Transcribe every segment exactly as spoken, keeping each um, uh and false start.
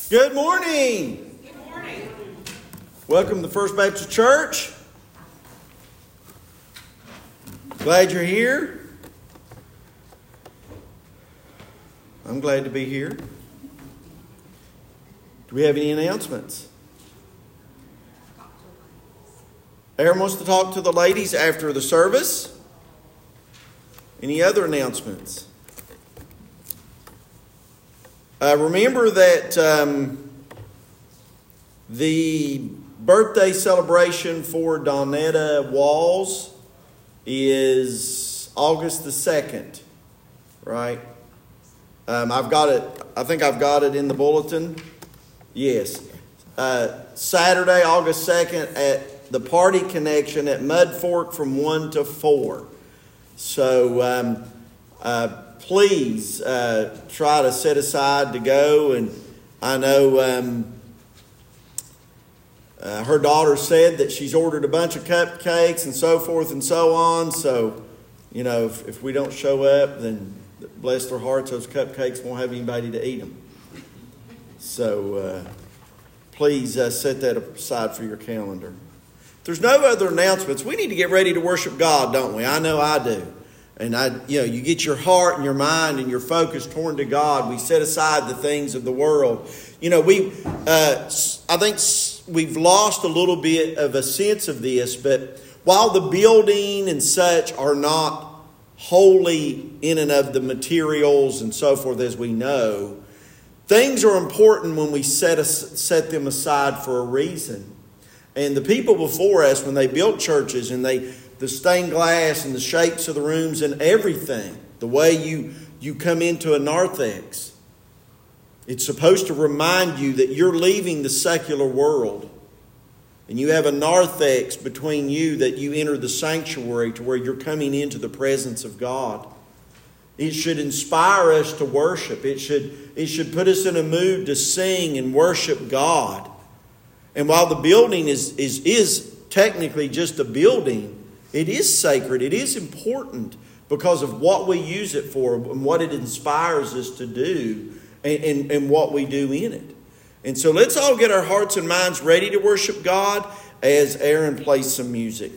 Good morning. Good morning. Welcome to First Baptist Church. Glad you're here. I'm glad to be here. Do we have any announcements? Aaron wants to talk to the ladies after the service. Any other announcements? Uh, remember that um, the birthday celebration for Donetta Walls is August the second, right? Um, I've got it, I think I've got it in the bulletin. Yes. Uh, Saturday, August second at the Party Connection at Mud Fork from one to four. So, um, uh, Please uh, try to set aside to go. And I know um, uh, her daughter said that she's ordered a bunch of cupcakes and so forth and so on. So, you know, if, if we don't show up, then bless their hearts, those cupcakes won't have anybody to eat them. So uh, please uh, set that aside for your calendar. If there's no other announcements, we need to get ready to worship God, don't we? I know I do. And I, you know, you get your heart and your mind and your focus torn to God. We set aside the things of the world. You know, we, uh, I think we've lost a little bit of a sense of this. But while the building and such are not wholly in and of the materials and so forth, as we know, things are important when we set us, set them aside for a reason. And the people before us, when they built churches and they the stained glass and the shapes of the rooms and everything, the way you, you come into a narthex, it's supposed to remind you that you're leaving the secular world. And you have a narthex between you that you enter the sanctuary to where you're coming into the presence of God. It should inspire us to worship. It should, it should put us in a mood to sing and worship God. And while the building is, is, is technically just a building, it is sacred. It is important because of what we use it for and what it inspires us to do and, and, and what we do in it. And so let's all get our hearts and minds ready to worship God as Aaron plays some music.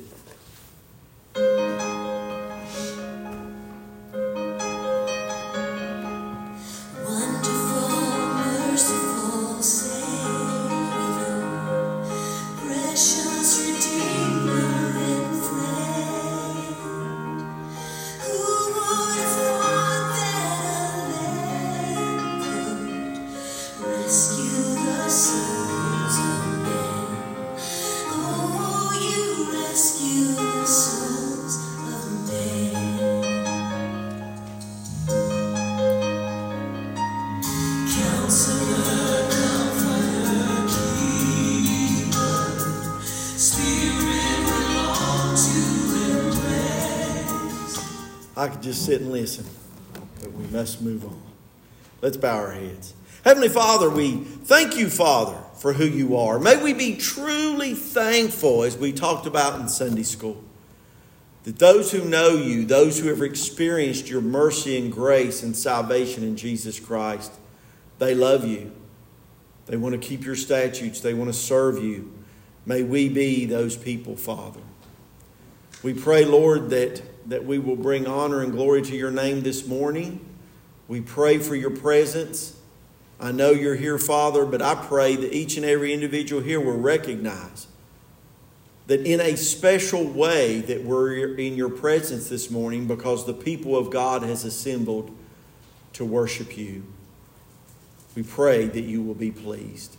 I could just sit and listen, but we must move on. Let's bow our heads. Heavenly Father, we thank you, Father, for who you are. May we be truly thankful, as we talked about in Sunday school, that those who know you, those who have experienced your mercy and grace and salvation in Jesus Christ, they love you. They want to keep your statutes. They want to serve you. May we be those people, Father. We pray, Lord, that that we will bring honor and glory to your name this morning. We pray for your presence. I know you're here, Father, but I pray that each and every individual here will recognize that in a special way that we're in your presence this morning because the people of God has assembled to worship you. We pray that you will be pleased.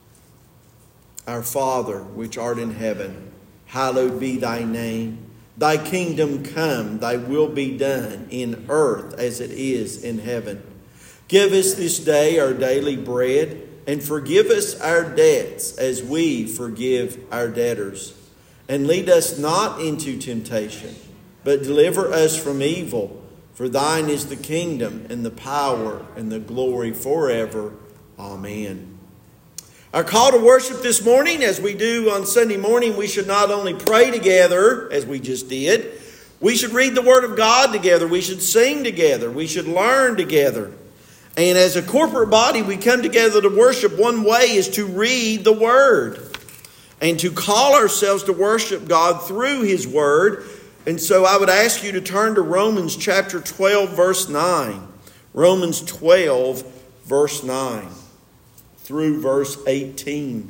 Our Father, which art in heaven, hallowed be thy name. Thy kingdom come, thy will be done in earth as it is in heaven. Give us this day our daily bread, and forgive us our debts as we forgive our debtors. And lead us not into temptation, but deliver us from evil. For thine is the kingdom and the power and the glory forever. Amen. Our call to worship this morning, as we do on Sunday morning, we should not only pray together, as we just did, we should read the Word of God together. We should sing together. We should learn together. And as a corporate body, we come together to worship. One way is to read the Word and to call ourselves to worship God through His Word. And so I would ask you to turn to Romans chapter twelve, verse nine. Romans twelve, verse nine through verse eighteen.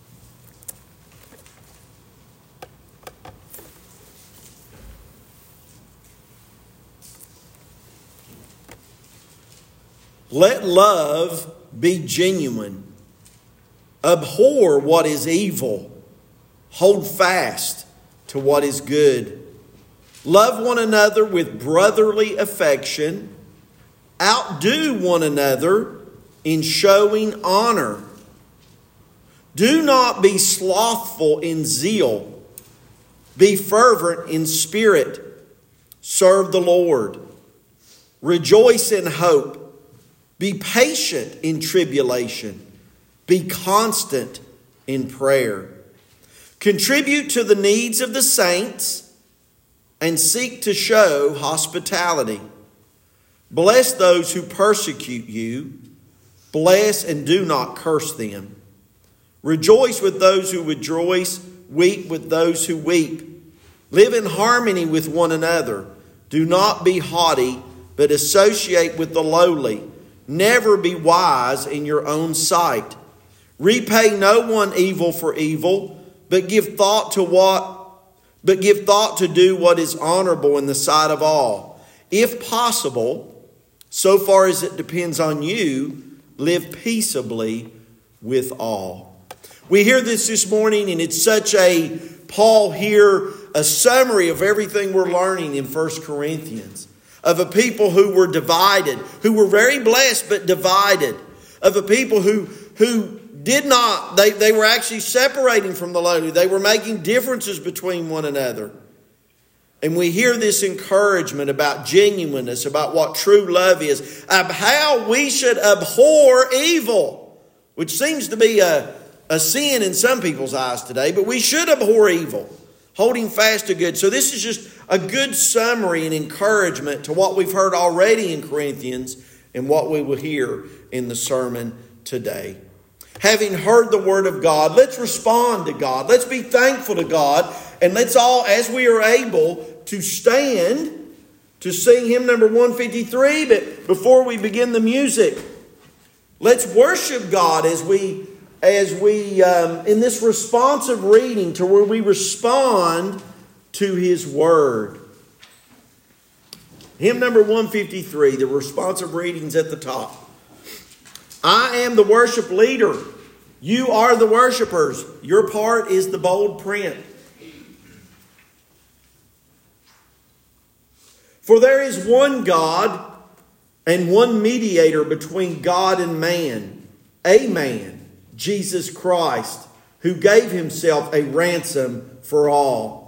Let love be genuine. Abhor what is evil. Hold fast to what is good. Love one another with brotherly affection. Outdo one another in showing honor. Do not be slothful in zeal. Be fervent in spirit. Serve the Lord. Rejoice in hope. Be patient in tribulation. Be constant in prayer. Contribute to the needs of the saints and seek to show hospitality. Bless those who persecute you. Bless and do not curse them. Rejoice with those who rejoice. Weep with those who weep. Live in harmony with one another. Do not be haughty, but associate with the lowly. Never be wise in your own sight. Repay no one evil for evil, but give thought to what, but give thought to do what is honorable in the sight of all. If possible, so far as it depends on you, live peaceably with all. We hear this this morning, and it's such a, Paul here, a summary of everything we're learning in First Corinthians. Of a people who were divided, who were very blessed but divided. Of a people who, who did not, they, they were actually separating from the lowly. They were making differences between one another. And we hear this encouragement about genuineness, about what true love is, of how we should abhor evil, which seems to be a, a sin in some people's eyes today, but we should abhor evil, holding fast to good. So this is just a good summary and encouragement to what we've heard already in Corinthians and what we will hear in the sermon today. Having heard the Word of God, let's respond to God. Let's be thankful to God. And let's all, as we are able, to stand to sing hymn number one fifty-three. But before we begin the music, let's worship God as we, as we um, in this responsive reading to where we respond to His Word. Hymn number one fifty-three, the responsive reading's at the top. I am the worship leader. You are the worshipers. Your part is the bold print. For there is one God and one mediator between God and man, a man, Jesus Christ, who gave Himself a ransom for all.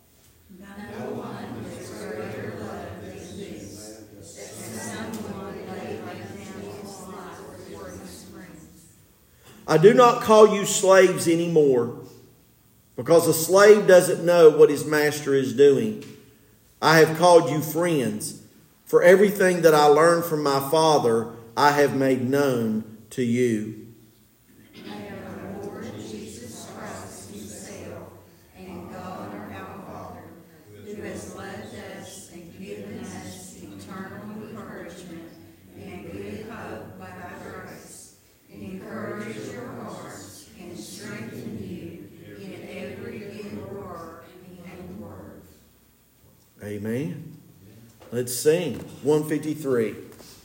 I do not call you slaves anymore, because a slave doesn't know what his master is doing. I have called you friends, for everything that I learned from my Father I have made known to you. May our Lord Jesus Christ Himself and God our Father, who has loved us and given us eternal encouragement and good hope by grace, encourage your hearts and strengthen you in every good work and word. Amen. Let's sing one fifty-three.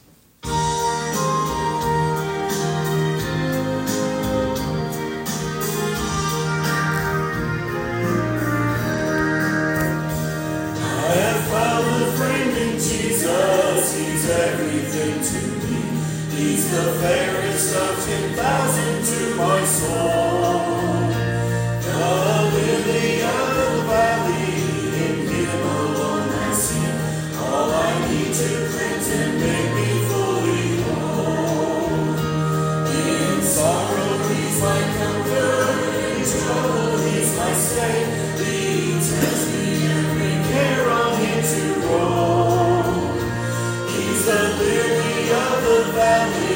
Everything to me. He's the fairest of ten thousand to my soul. The lily of the valley, in Him alone I see. All I need to cleanse and make me fully whole. In sorrow He's my comfort, in trouble He's my stay. He turns me every care on Him to roll. The lily of the valley.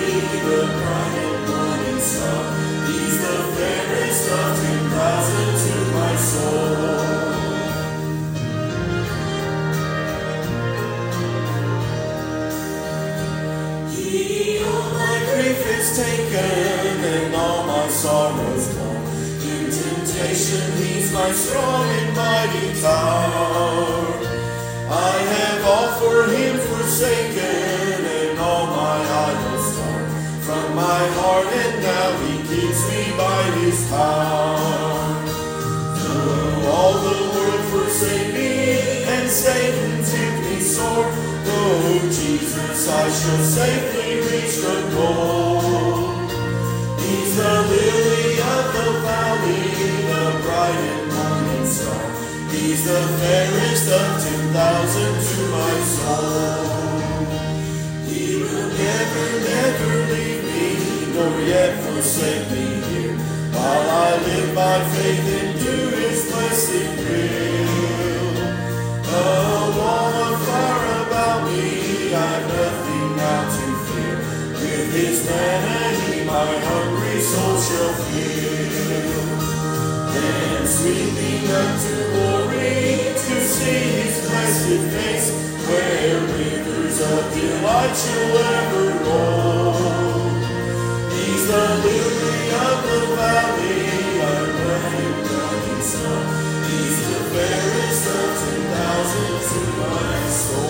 my strong and mighty tower. I have all for him forsaken, and all my idols torn from my heart, and now he keeps me by his power. Though all the world forsake me, and Satan tempt me sore, oh Jesus, I shall safely reach the goal. He's the lily of the valley, the bright and morning star. He's the fairest of ten thousand to my soul. He will never, never leave me, nor yet forsake me here, while I live by faith and do his blessed will. A wall of fire about me, I've nothing now to fear. With his manna he my hungry soul shall fill. Then sweeping up to glory, to see his blessed face, where rivers of delight shall ever roll. He's the lily of the valley, our bright morning star. He's the fairest of ten thousand to my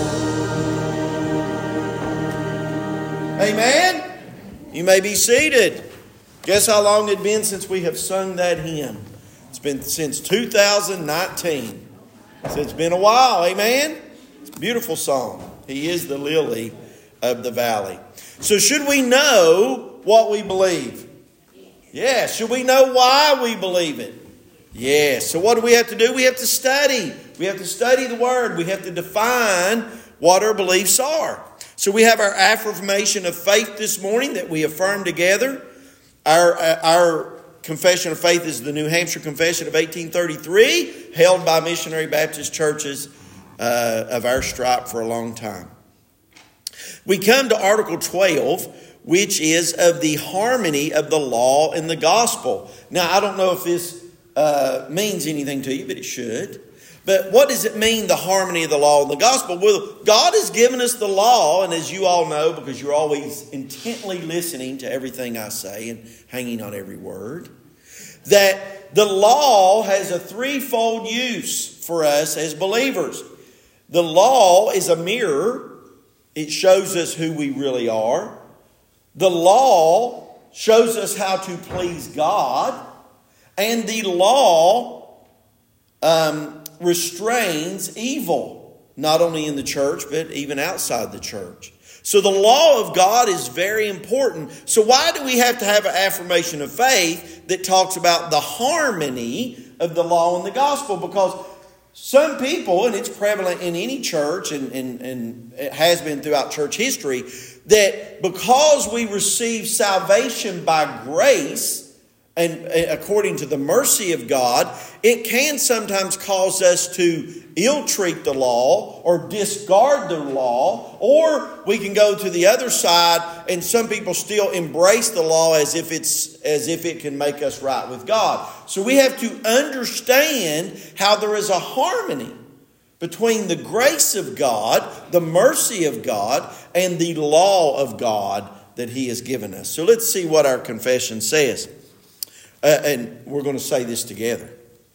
soul. Amen. You may be seated. Guess how long it had been since we have sung that hymn? It's been since two thousand nineteen. So it's been a while. Amen. It's a beautiful song. He is the lily of the valley. So should we know what we believe? Yeah. Should we know why we believe it? Yes. So what do we have to do? We have to study. We have to study the Word. We have to define what our beliefs are. So we have our affirmation of faith this morning that we affirm together. Our, our confession of faith is the New Hampshire Confession of eighteen thirty-three, held by missionary Baptist churches uh, of our stripe for a long time. We come to Article twelve, which is of the harmony of the law and the gospel. Now, I don't know if this uh, means anything to you, but it should. But what does it mean, the harmony of the law and the gospel? Well, God has given us the law, and as you all know, because you're always intently listening to everything I say and hanging on every word, that the law has a threefold use for us as believers. The law is a mirror. It shows us who we really are. The law shows us how to please God. And the law um, restrains evil, not only in the church, but even outside the church. So the law of God is very important. So why do we have to have an affirmation of faith that talks about the harmony of the law and the gospel? Because some people, and it's prevalent in any church, and, and, and it has been throughout church history, that because we receive salvation by grace, and according to the mercy of God, it can sometimes cause us to ill-treat the law or discard the law, or we can go to the other side and some people still embrace the law as if it's as if it can make us right with God. So we have to understand how there is a harmony between the grace of God, the mercy of God, and the law of God that He has given us. So let's see what our confession says. Uh, and we're going to say this together.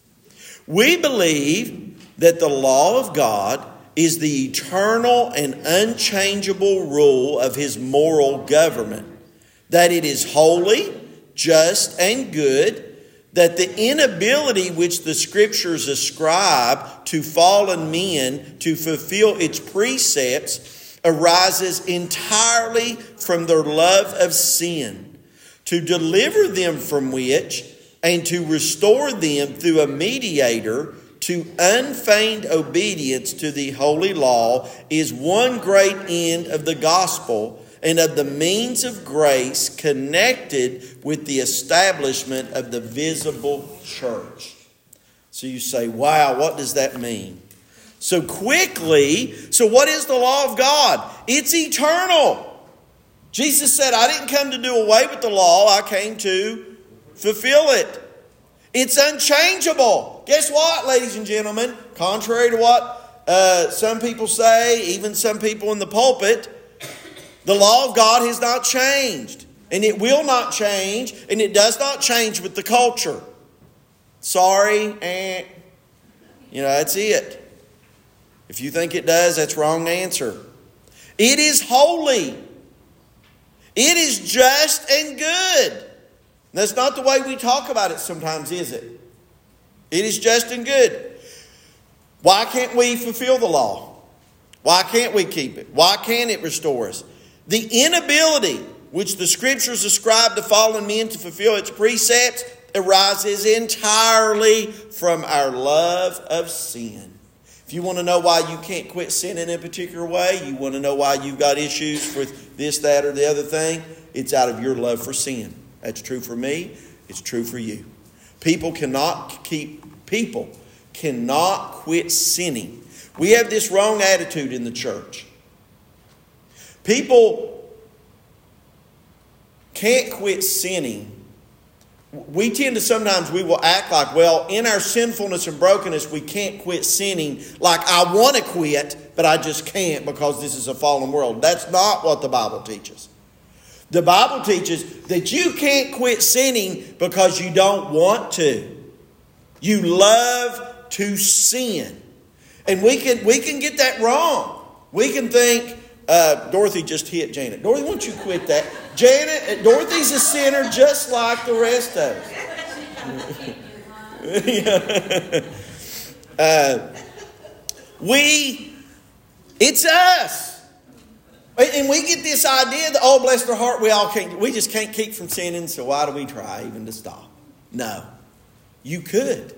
We believe that the law of God is the eternal and unchangeable rule of His moral government, that it is holy, just, and good, that the inability which the Scriptures ascribe to fallen men to fulfill its precepts arises entirely from their love of sin, to deliver them from which, and to restore them through a mediator to unfeigned obedience to the holy law, is one great end of the gospel and of the means of grace connected with the establishment of the visible church. So you say, wow, what does that mean? So quickly, so what is the law of God? It's eternal. Jesus said, I didn't come to do away with the law. I came to fulfill it. It's unchangeable. Guess what, ladies and gentlemen? Contrary to what uh, some people say, even some people in the pulpit, the law of God has not changed. And it will not change. And it does not change with the culture. Sorry, eh. You know, that's it. If you think it does, that's wrong answer. It is holy. It is just and good. That's not the way we talk about it sometimes, is it? It is just and good. Why can't we fulfill the law? Why can't we keep it? Why can't it restore us? The inability which the Scriptures ascribe to fallen men to fulfill its precepts arises entirely from our love of sin. If you want to know why you can't quit sinning in a particular way, you want to know why you've got issues with this, that, or the other thing, it's out of your love for sin. That's true for me. It's true for you. People cannot keep, people cannot quit sinning. We have this wrong attitude in the church. People can't quit sinning. We tend to sometimes, we will act like, well, in our sinfulness and brokenness, we can't quit sinning. Like, I want to quit, but I just can't because this is a fallen world. That's not what the Bible teaches. The Bible teaches that you can't quit sinning because you don't want to. You love to sin. And we can, we can get that wrong. We can think, uh, Dorothy just hit Janet. Dorothy, why don't you quit that? Janet, Dorothy's a sinner just like the rest of us. uh, we, it's us. And we get this idea that, oh, bless their heart, we all can't, we just can't keep from sinning, so why do we try even to stop? No, you could.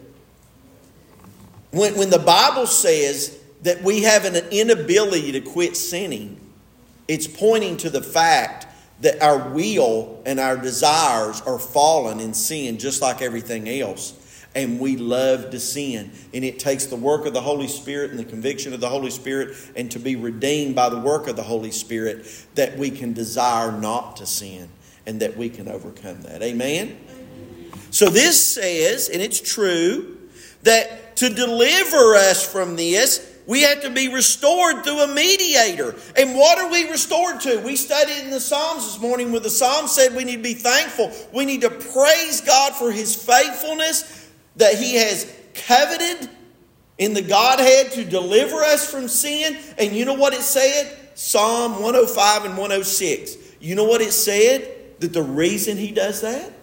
When, when the Bible says that we have an inability to quit sinning, it's pointing to the fact that our will and our desires are fallen in sin just like everything else. And we love to sin. And it takes the work of the Holy Spirit and the conviction of the Holy Spirit and to be redeemed by the work of the Holy Spirit that we can desire not to sin and that we can overcome that. Amen? So this says, and it's true, that to deliver us from this, we have to be restored through a mediator. And what are we restored to? We studied in the Psalms this morning where the Psalm said we need to be thankful. We need to praise God for His faithfulness that He has coveted in the Godhead to deliver us from sin. And you know what it said? Psalm one oh five and one oh six. You know what it said? That the reason He does that?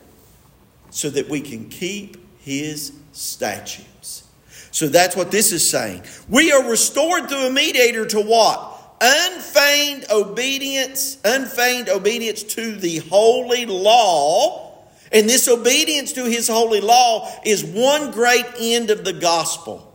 So that we can keep His statutes. So that's what this is saying. We are restored through a mediator to what? Unfeigned obedience, unfeigned obedience to the holy law. And this obedience to His holy law is one great end of the gospel.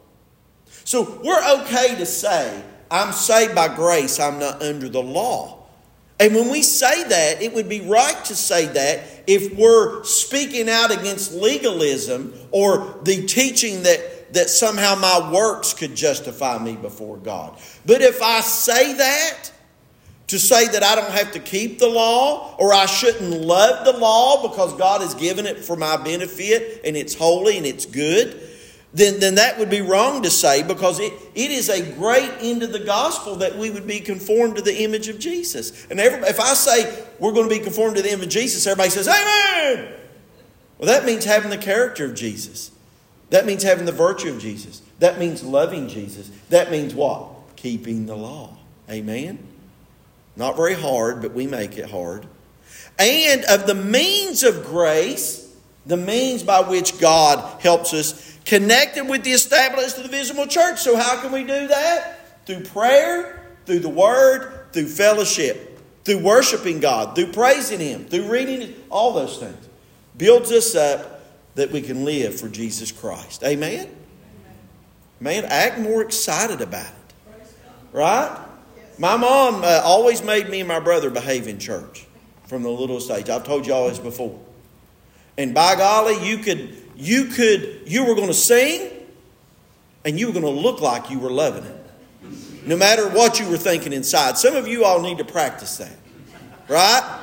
So we're okay to say, I'm saved by grace, I'm not under the law. And when we say that, it would be right to say that if we're speaking out against legalism or the teaching that that somehow my works could justify me before God. But if I say that, to say that I don't have to keep the law, or I shouldn't love the law because God has given it for my benefit and it's holy and it's good, then, then that would be wrong to say, because it, it is a great end of the gospel that we would be conformed to the image of Jesus. And everybody, if I say we're going to be conformed to the image of Jesus, everybody says, amen! Well, that means having the character of Jesus. That means having the virtue of Jesus. That means loving Jesus. That means what? Keeping the law. Amen? Not very hard, but we make it hard. And of the means of grace, the means by which God helps us, connected with the established of the visible church. So how can we do that? Through prayer, through the Word, through fellowship, through worshiping God, through praising Him, through reading it, all those things. Builds us up that we can live for Jesus Christ. Amen? Man, act more excited about it. Right? My mom uh, always made me and my brother behave in church from the littlest age. I've told you all this before. And by golly, you could, you could, you were going to sing and you were going to look like you were loving it. No matter what you were thinking inside. Some of you all need to practice that. Right?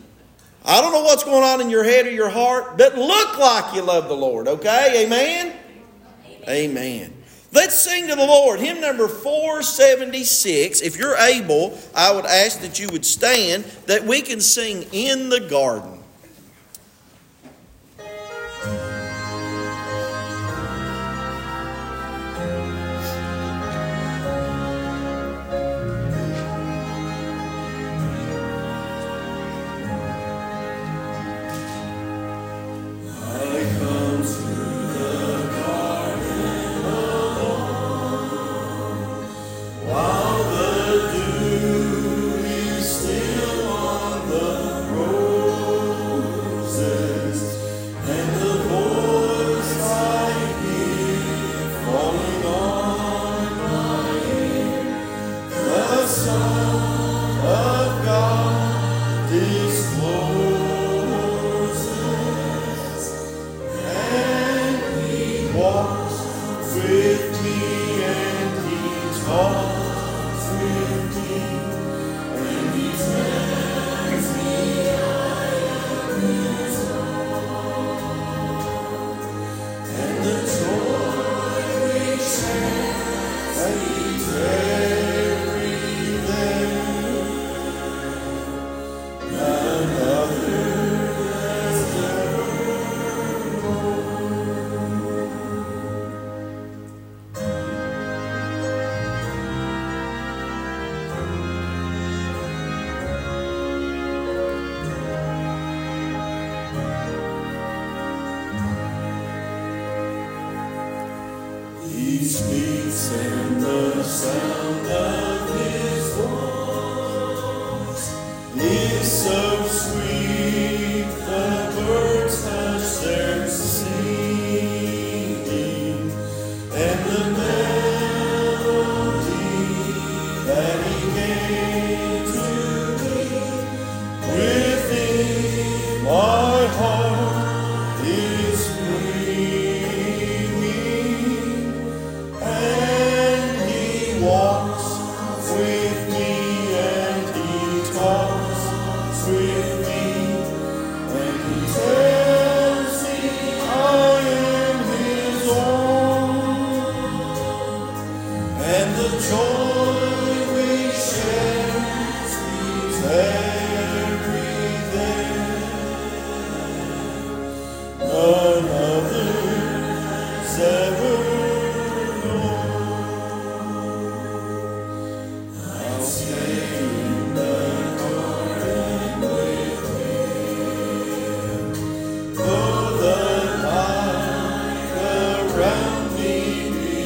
I don't know what's going on in your head or your heart, but look like you love the Lord, okay? Amen? Amen. Amen. Let's sing to the Lord. Hymn number four seventy-six. If you're able, I would ask that you would stand, that we can sing In the Garden. speaks and the sound of his voice is so sweet, the birds hush their singing, and the melody that he gave to me within my heart is ringing, and he walks with me and he talks with me, and he tells me I am his own, and the joy we share is everything none others ever know. I'll stay in the garden with him, though the night around me be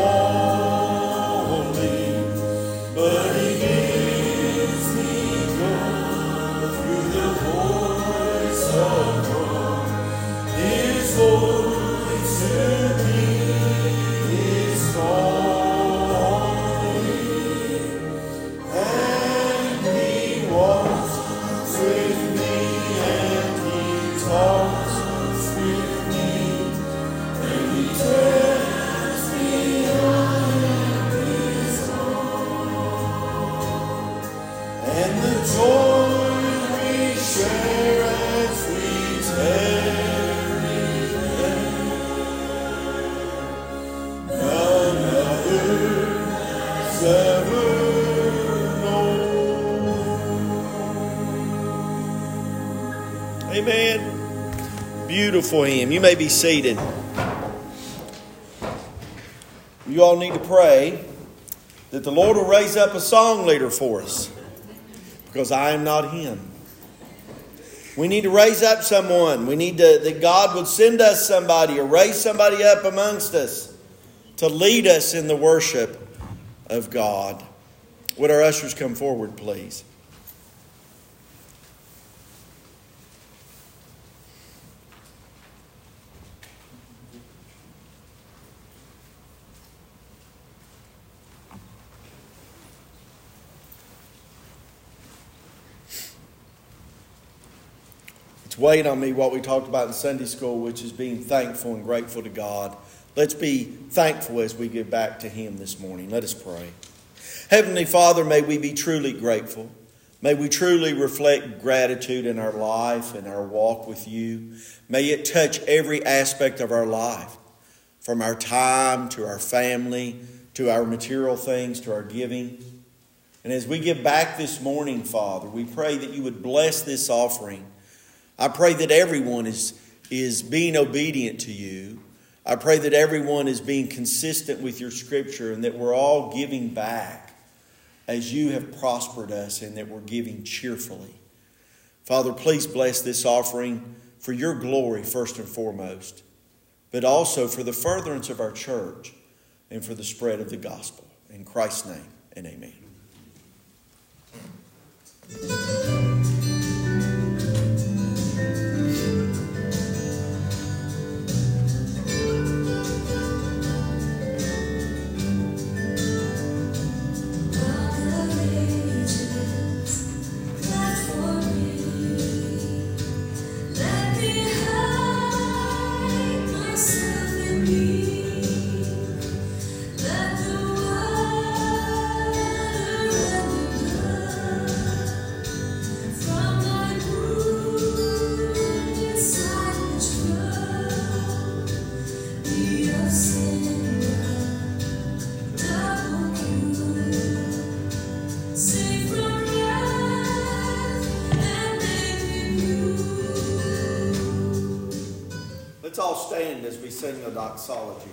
falling, but he gives me joy through the voice of God. His voice to me is calling, and he walks with me and he talks with me, and he tells me I am his own, and the joy we share as we tarry there, none others ever know. Amen. Beautiful hymn. You may be seated. You all need to pray that the Lord will raise up a song leader for us, because I am not him. We need to raise up someone. We need to, that God would send us somebody or raise somebody up amongst us to lead us in the worship of God. Would our ushers come forward, please? It's weighed on me what we talked about in Sunday school, which is being thankful and grateful to God. Let's be thankful as we give back to Him this morning. Let us pray. Heavenly Father, may we be truly grateful. May we truly reflect gratitude in our life and our walk with You. May it touch every aspect of our life, from our time to our family, to our material things, to our giving. And as we give back this morning, Father, we pray that You would bless this offering. I pray that everyone is, is being obedient to You. I pray that everyone is being consistent with Your Scripture, and that we're all giving back as You have prospered us, and that we're giving cheerfully. Father, please bless this offering for Your glory first and foremost, but also for the furtherance of our church and for the spread of the gospel. In Christ's name, and amen. Let's all stand as we sing the doxology.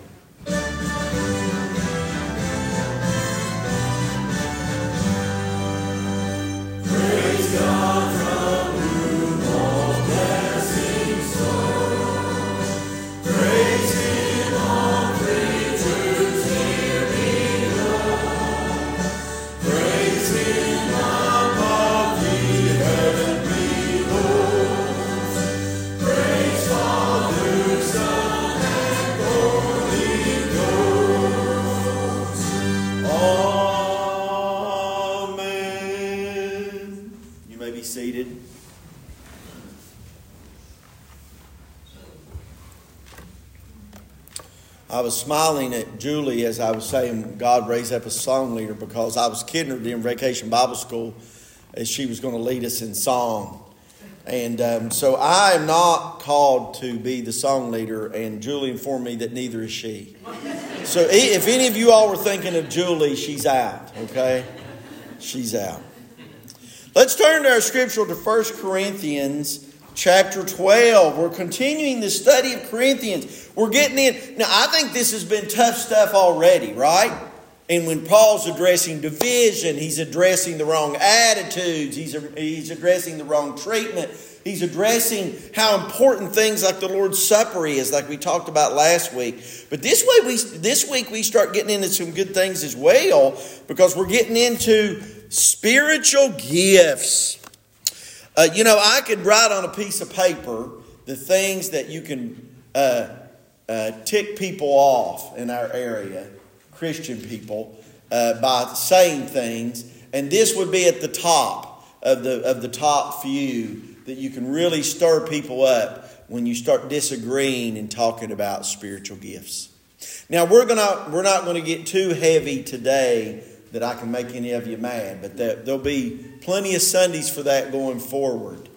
Praise God from whom all blessings flow. Praise Him, all creatures I was smiling at Julie as I was saying God raised up a song leader, because I was kidding her during Vacation Bible School as she was going to lead us in song. And um, so I am not called to be the song leader, and Julie informed me that neither is she. So if any of you all were thinking of Julie, she's out, okay? She's out. Let's turn to our scripture to First Corinthians chapter twelve. We're continuing the study of Corinthians. We're getting in. Now, I think this has been tough stuff already, right? And when Paul's addressing division, he's addressing the wrong attitudes. He's, he's addressing the wrong treatment. He's addressing how important things like the Lord's Supper is, like we talked about last week. But this way, we this week we start getting into some good things as well, because we're getting into spiritual gifts. Uh, you know, I could write on a piece of paper the things that you can uh, uh, tick people off in our area, Christian people, uh, by saying things, and this would be at the top of the of the top few that you can really stir people up when you start disagreeing and talking about spiritual gifts. Now, we're gonna we're not going to get too heavy today that I can make any of you mad, but there, there'll be plenty of Sundays for that going forward.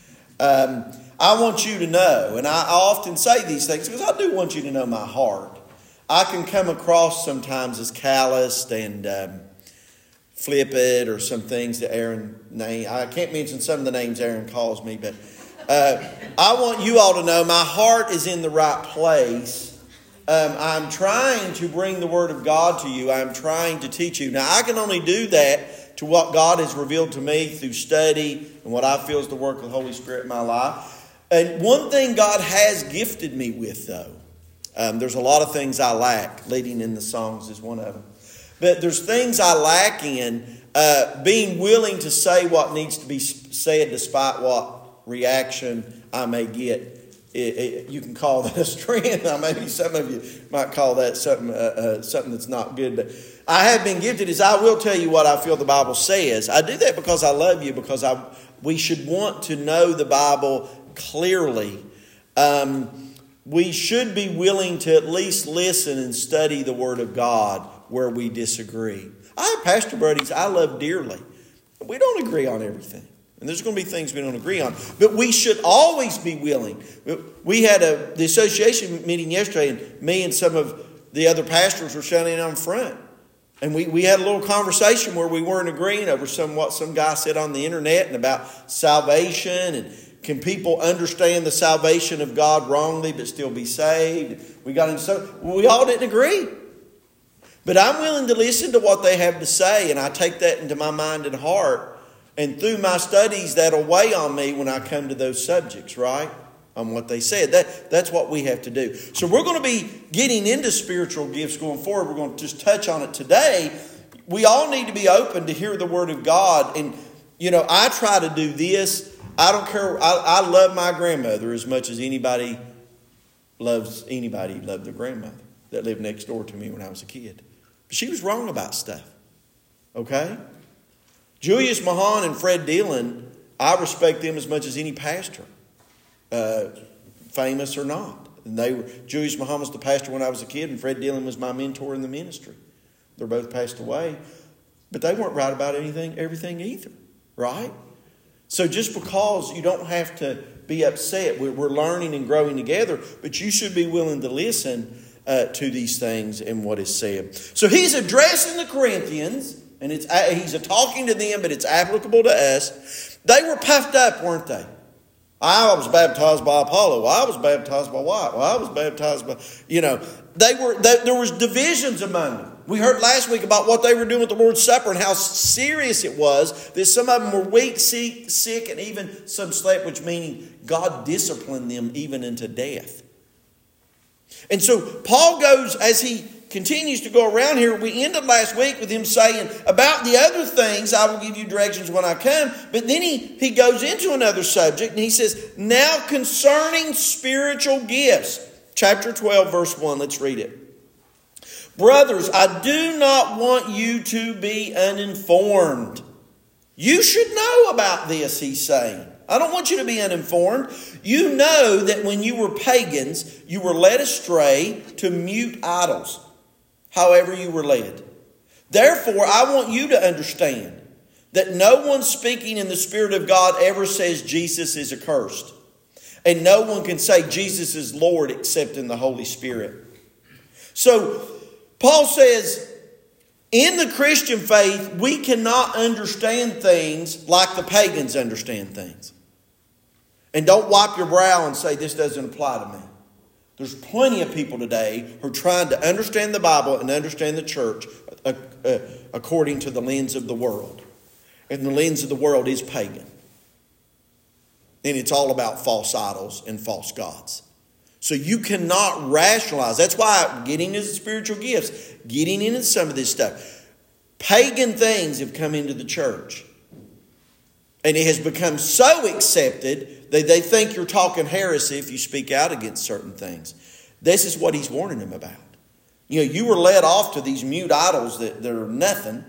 Um, I want you to know, and I, I often say these things because I do want you to know my heart. I can come across sometimes as calloused and um, flippant, or some things that Aaron name. I can't mention some of the names Aaron calls me, but uh, I want you all to know my heart is in the right place. Um, I'm trying to bring the Word of God to you. I'm trying to teach you. Now, I can only do that to what God has revealed to me through study and what I feel is the work of the Holy Spirit in my life. And one thing God has gifted me with, though, um, there's a lot of things I lack. Leading in the songs is one of them. But there's things I lack in, uh, being willing to say what needs to be said despite what reaction I may get. It, it, you can call that a strength. Now, maybe some of you might call that something uh, uh, something that's not good. But I have been gifted is I will tell you what I feel the Bible says. I do that because I love you, because I we should want to know the Bible clearly. Um, we should be willing to at least listen and study the Word of God where we disagree. I have pastor buddies I love dearly. We don't agree on everything. And there's going to be things we don't agree on. But we should always be willing. We had a the association meeting yesterday, and me and some of the other pastors were standing on front. And we, we had a little conversation where we weren't agreeing over some what some guy said on the internet and about salvation. And can people understand the salvation of God wrongly but still be saved? We got into so we all didn't agree. But I'm willing to listen to what they have to say, and I take that into my mind and heart. And through my studies, that'll weigh on me when I come to those subjects, right? On what they said. That, that's what we have to do. So we're going to be getting into spiritual gifts going forward. We're going to just touch on it today. We all need to be open to hear the Word of God. And, you know, I try to do this. I don't care. I, I love my grandmother as much as anybody loves anybody who loved their grandmother that lived next door to me when I was a kid. But she was wrong about stuff. Okay? Julius Mahan and Fred Dillon, I respect them as much as any pastor, uh, famous or not. And they were, Julius Mahan was the pastor when I was a kid, and Fred Dillon was my mentor in the ministry. They're both passed away, but they weren't right about anything, everything either, right? So just because you don't have to be upset, we're, we're learning and growing together, but you should be willing to listen uh, to these things and what is said. So he's addressing the Corinthians. And it's he's talking to them, but it's applicable to us. They were puffed up, weren't they? I was baptized by Apollo. Well, I was baptized by what? Well, I was baptized by, you know, they were. They, there was divisions among them. We heard last week about what they were doing with the Lord's Supper and how serious it was that some of them were weak, sick, sick, and even some slept, which meaning God disciplined them even into death. And so Paul goes, as he continues to go around here, we ended last week with him saying, about the other things, I will give you directions when I come. But then he, he goes into another subject, and he says, now concerning spiritual gifts. Chapter twelve, verse one, let's read it. Brothers, I do not want you to be uninformed. You should know about this, he's saying. I don't want you to be uninformed. You know that when you were pagans, you were led astray to mute idols, however you were led. Therefore, I want you to understand that no one speaking in the Spirit of God ever says Jesus is accursed. And no one can say Jesus is Lord except in the Holy Spirit. So, Paul says, in the Christian faith, we cannot understand things like the pagans understand things. And don't wipe your brow and say, this doesn't apply to me. There's plenty of people today who are trying to understand the Bible and understand the church uh, uh, according to the lens of the world. And the lens of the world is pagan. And it's all about false idols and false gods. So you cannot rationalize. That's why getting into the spiritual gifts, getting into some of this stuff. Pagan things have come into the church. And it has become so accepted that they think you're talking heresy if you speak out against certain things. This is what he's warning them about. You know, you were led off to these mute idols that, that are nothing.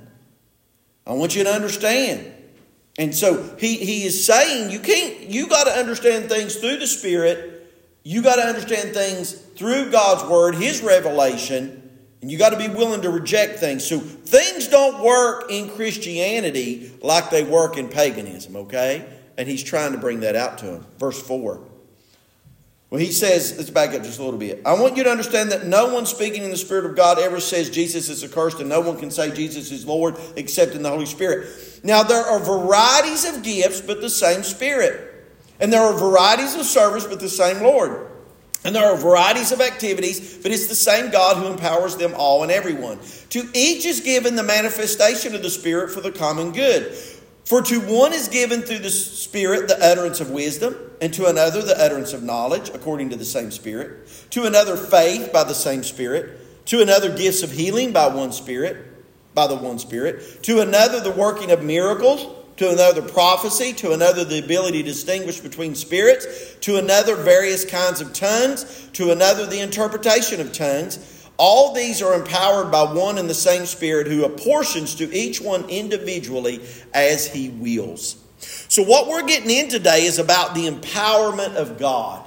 I want you to understand. And so he, he is saying you can't, you got to understand things through the Spirit. You got to understand things through God's Word, His revelation. And you got to be willing to reject things. So things don't work in Christianity like they work in paganism, okay? And he's trying to bring that out to him. Verse four. Well, he says, let's back up just a little bit. I want you to understand that no one speaking in the Spirit of God ever says Jesus is accursed, and no one can say Jesus is Lord except in the Holy Spirit. Now, there are varieties of gifts, but the same Spirit. And there are varieties of service, but the same Lord. And there are varieties of activities, but it's the same God who empowers them all and everyone. To each is given the manifestation of the Spirit for the common good. For to one is given through the Spirit the utterance of wisdom, and to another the utterance of knowledge, according to the same Spirit. To another faith by the same Spirit. To another gifts of healing by one Spirit, by the one Spirit. To another the working of miracles. To another prophecy, to another the ability to distinguish between spirits, to another various kinds of tongues, to another the interpretation of tongues. All these are empowered by one and the same Spirit, who apportions to each one individually as He wills. So what we're getting in today is about the empowerment of God.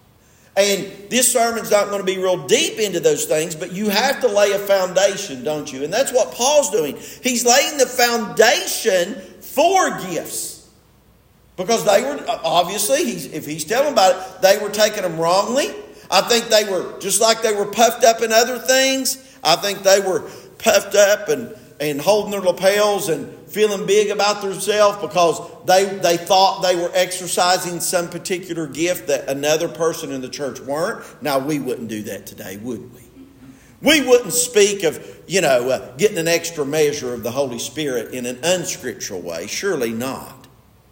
And this sermon's not going to be real deep into those things, but you have to lay a foundation, don't you? And that's what Paul's doing. He's laying the foundation for gifts. Because they were, obviously, he's, if he's telling about it, they were taking them wrongly. I think they were, just like they were puffed up in other things, I think they were puffed up and, and holding their lapels and feeling big about themselves because they, they thought they were exercising some particular gift that another person in the church weren't. Now, we wouldn't do that today, would we? We wouldn't speak of, you know, uh, getting an extra measure of the Holy Spirit in an unscriptural way. Surely not.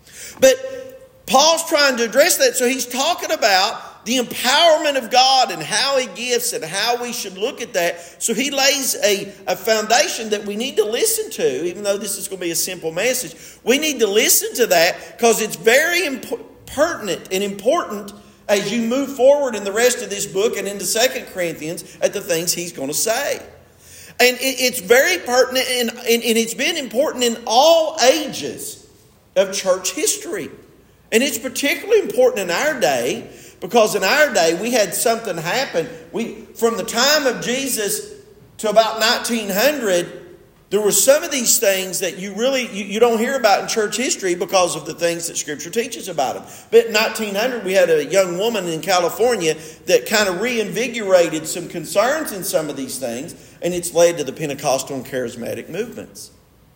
But Paul's trying to address that. So he's talking about the empowerment of God and how He gifts and how we should look at that. So he lays a, a foundation that we need to listen to, even though this is going to be a simple message. We need to listen to that because it's very imp- pertinent and important as you move forward in the rest of this book and into Second Corinthians at the things he's going to say. And it, it's very pertinent and, and, and it's been important in all ages of church history. And it's particularly important in our day because in our day we had something happen. We from the time of Jesus to about nineteen hundred, there were some of these things that you really you, you don't hear about in church history because of the things that Scripture teaches about them. But in nineteen hundred, we had a young woman in California that kind of reinvigorated some concerns in some of these things, and it's led to the Pentecostal and charismatic movements.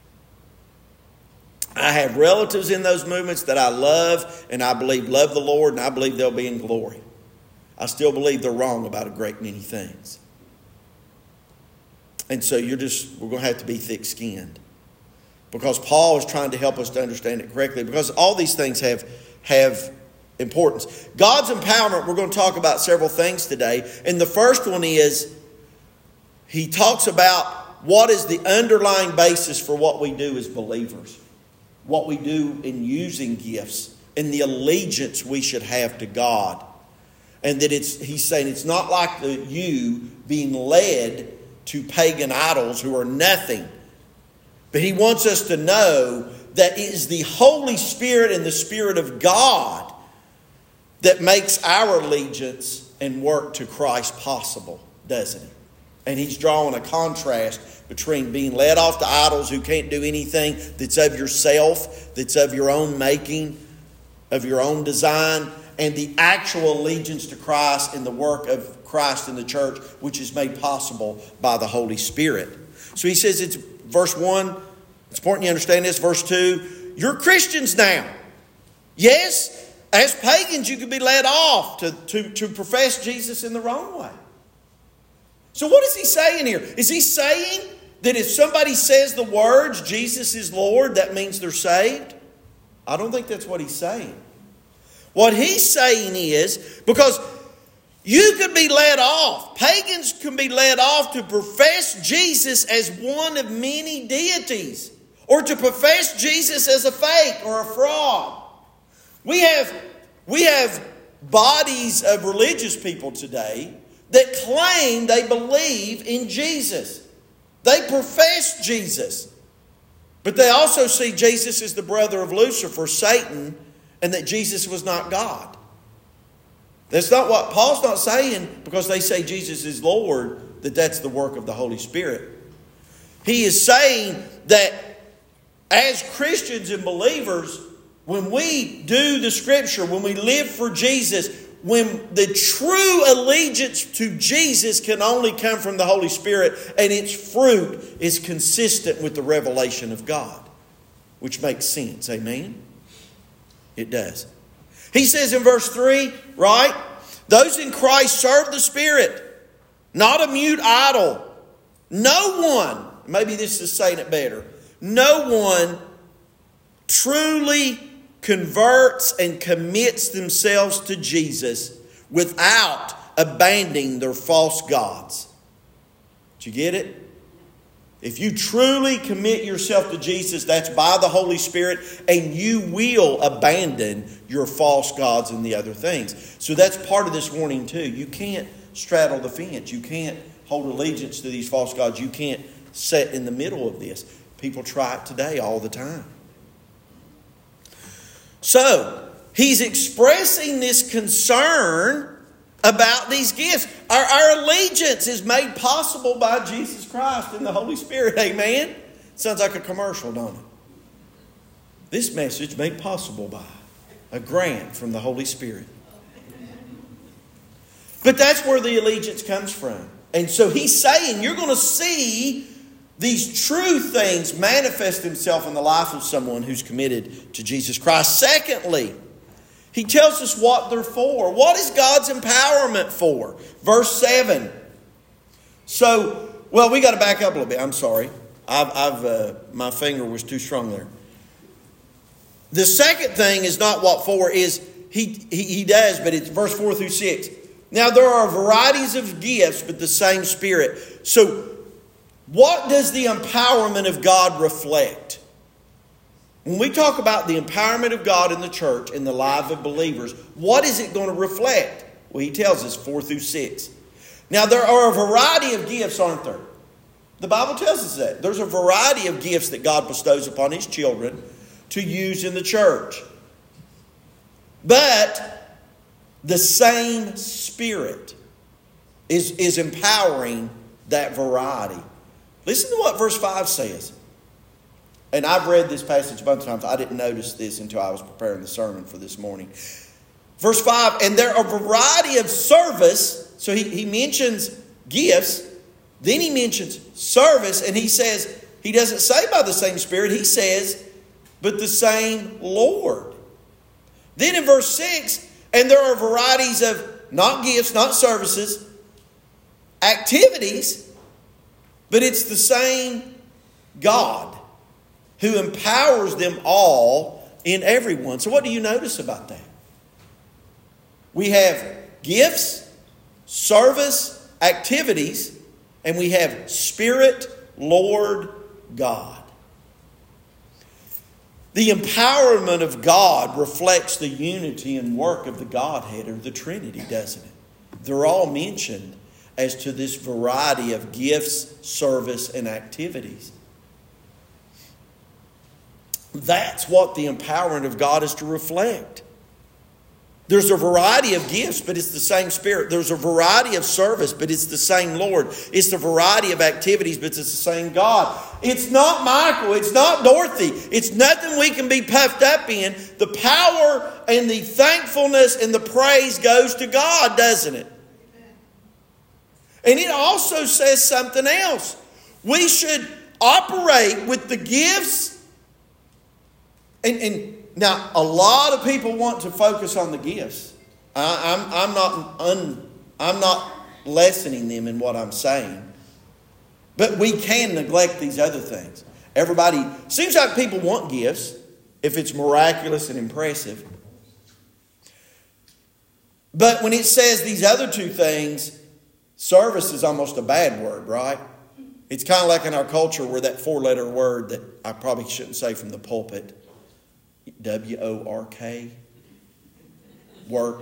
I have relatives in those movements that I love, and I believe love the Lord, and I believe they'll be in glory. I still believe they're wrong about a great many things. And so you're just, we're going to have to be thick-skinned. Because Paul is trying to help us to understand it correctly. Because all these things have, have importance. God's empowerment, we're going to talk about several things today. And the first one is, he talks about what is the underlying basis for what we do as believers. What we do in using gifts. And the allegiance we should have to God. And that it's, he's saying it's not like the you being led to pagan idols who are nothing. But he wants us to know that it is the Holy Spirit and the Spirit of God that makes our allegiance and work to Christ possible, doesn't it? And he's drawing a contrast between being led off to idols who can't do anything that's of yourself, that's of your own making, of your own design, and the actual allegiance to Christ and the work of Christ in the church, which is made possible by the Holy Spirit. So he says, it's verse one, it's important you understand this. Verse two, you're Christians now. Yes, as pagans you could be led off to, to, to profess Jesus in the wrong way. So what is he saying here? Is he saying that if somebody says the words, Jesus is Lord, that means they're saved? I don't think that's what he's saying. What he's saying is, because you could be led off, pagans can be led off to profess Jesus as one of many deities, or to profess Jesus as a fake or a fraud. We have, we have bodies of religious people today that claim they believe in Jesus. They profess Jesus. But they also see Jesus as the brother of Lucifer, Satan, and that Jesus was not God. That's not what Paul's not saying, because they say Jesus is Lord, that that's the work of the Holy Spirit. He is saying that as Christians and believers, when we do the Scripture, when we live for Jesus, when the true allegiance to Jesus can only come from the Holy Spirit, and its fruit is consistent with the revelation of God, which makes sense. Amen? It does. He says in verse three, right? Those in Christ serve the Spirit, not a mute idol. No one, maybe this is saying it better, no one truly converts and commits themselves to Jesus without abandoning their false gods. Did you get it? If you truly commit yourself to Jesus, that's by the Holy Spirit, and you will abandon your false gods and the other things. So that's part of this warning too. You can't straddle the fence. You can't hold allegiance to these false gods. You can't sit in the middle of this. People try it today all the time. So, he's expressing this concern about these gifts. Our, our allegiance is made possible by Jesus Christ and the Holy Spirit. Amen? Sounds like a commercial, don't it? This message made possible by a grant from the Holy Spirit. But that's where the allegiance comes from. And so he's saying you're going to see these true things manifest themselves in the life of someone who's committed to Jesus Christ. Secondly, he tells us what they're for. What is God's empowerment for? Verse seven. So, well, we got to back up a little bit. I'm sorry. I've, I've uh, my finger was too strong there. The second thing is not what for, is he, he, he does, but it's verse four through six. Now, there are varieties of gifts, but the same Spirit. So, what does the empowerment of God reflect? When we talk about the empowerment of God in the church, in the life of believers, what is it going to reflect? Well, he tells us four through six. Now, there are a variety of gifts, aren't there? The Bible tells us that. There's a variety of gifts that God bestows upon His children to use in the church. But the same Spirit is, is empowering that variety. Listen to what verse five says. And I've read this passage a bunch of times. I didn't notice this until I was preparing the sermon for this morning. Verse five, and there are a variety of service. So he, he mentions gifts. Then he mentions service. And he says, he doesn't say by the same Spirit. He says, but the same Lord. Then in verse six, and there are varieties of not gifts, not services, activities. But it's the same God who empowers them all in everyone. So what do you notice about that? We have gifts, service, activities, and we have Spirit, Lord, God. The empowerment of God reflects the unity and work of the Godhead, or the Trinity, doesn't it? They're all mentioned as to this variety of gifts, service, and activities. That's what the empowerment of God is to reflect. There's a variety of gifts, but it's the same Spirit. There's a variety of service, but it's the same Lord. It's the variety of activities, but it's the same God. It's not Michael. It's not Dorothy. It's nothing we can be puffed up in. The power and the thankfulness and the praise goes to God, doesn't it? And it also says something else. We should operate with the gifts. And, and now, a lot of people want to focus on the gifts. I, I'm, I'm not un, I'm not lessening them in what I'm saying. But we can neglect these other things. Everybody, seems like people want gifts if it's miraculous and impressive. But when it says these other two things, service is almost a bad word, right? It's kind of like in our culture where that four-letter word that I probably shouldn't say from the pulpit, W O R K, work.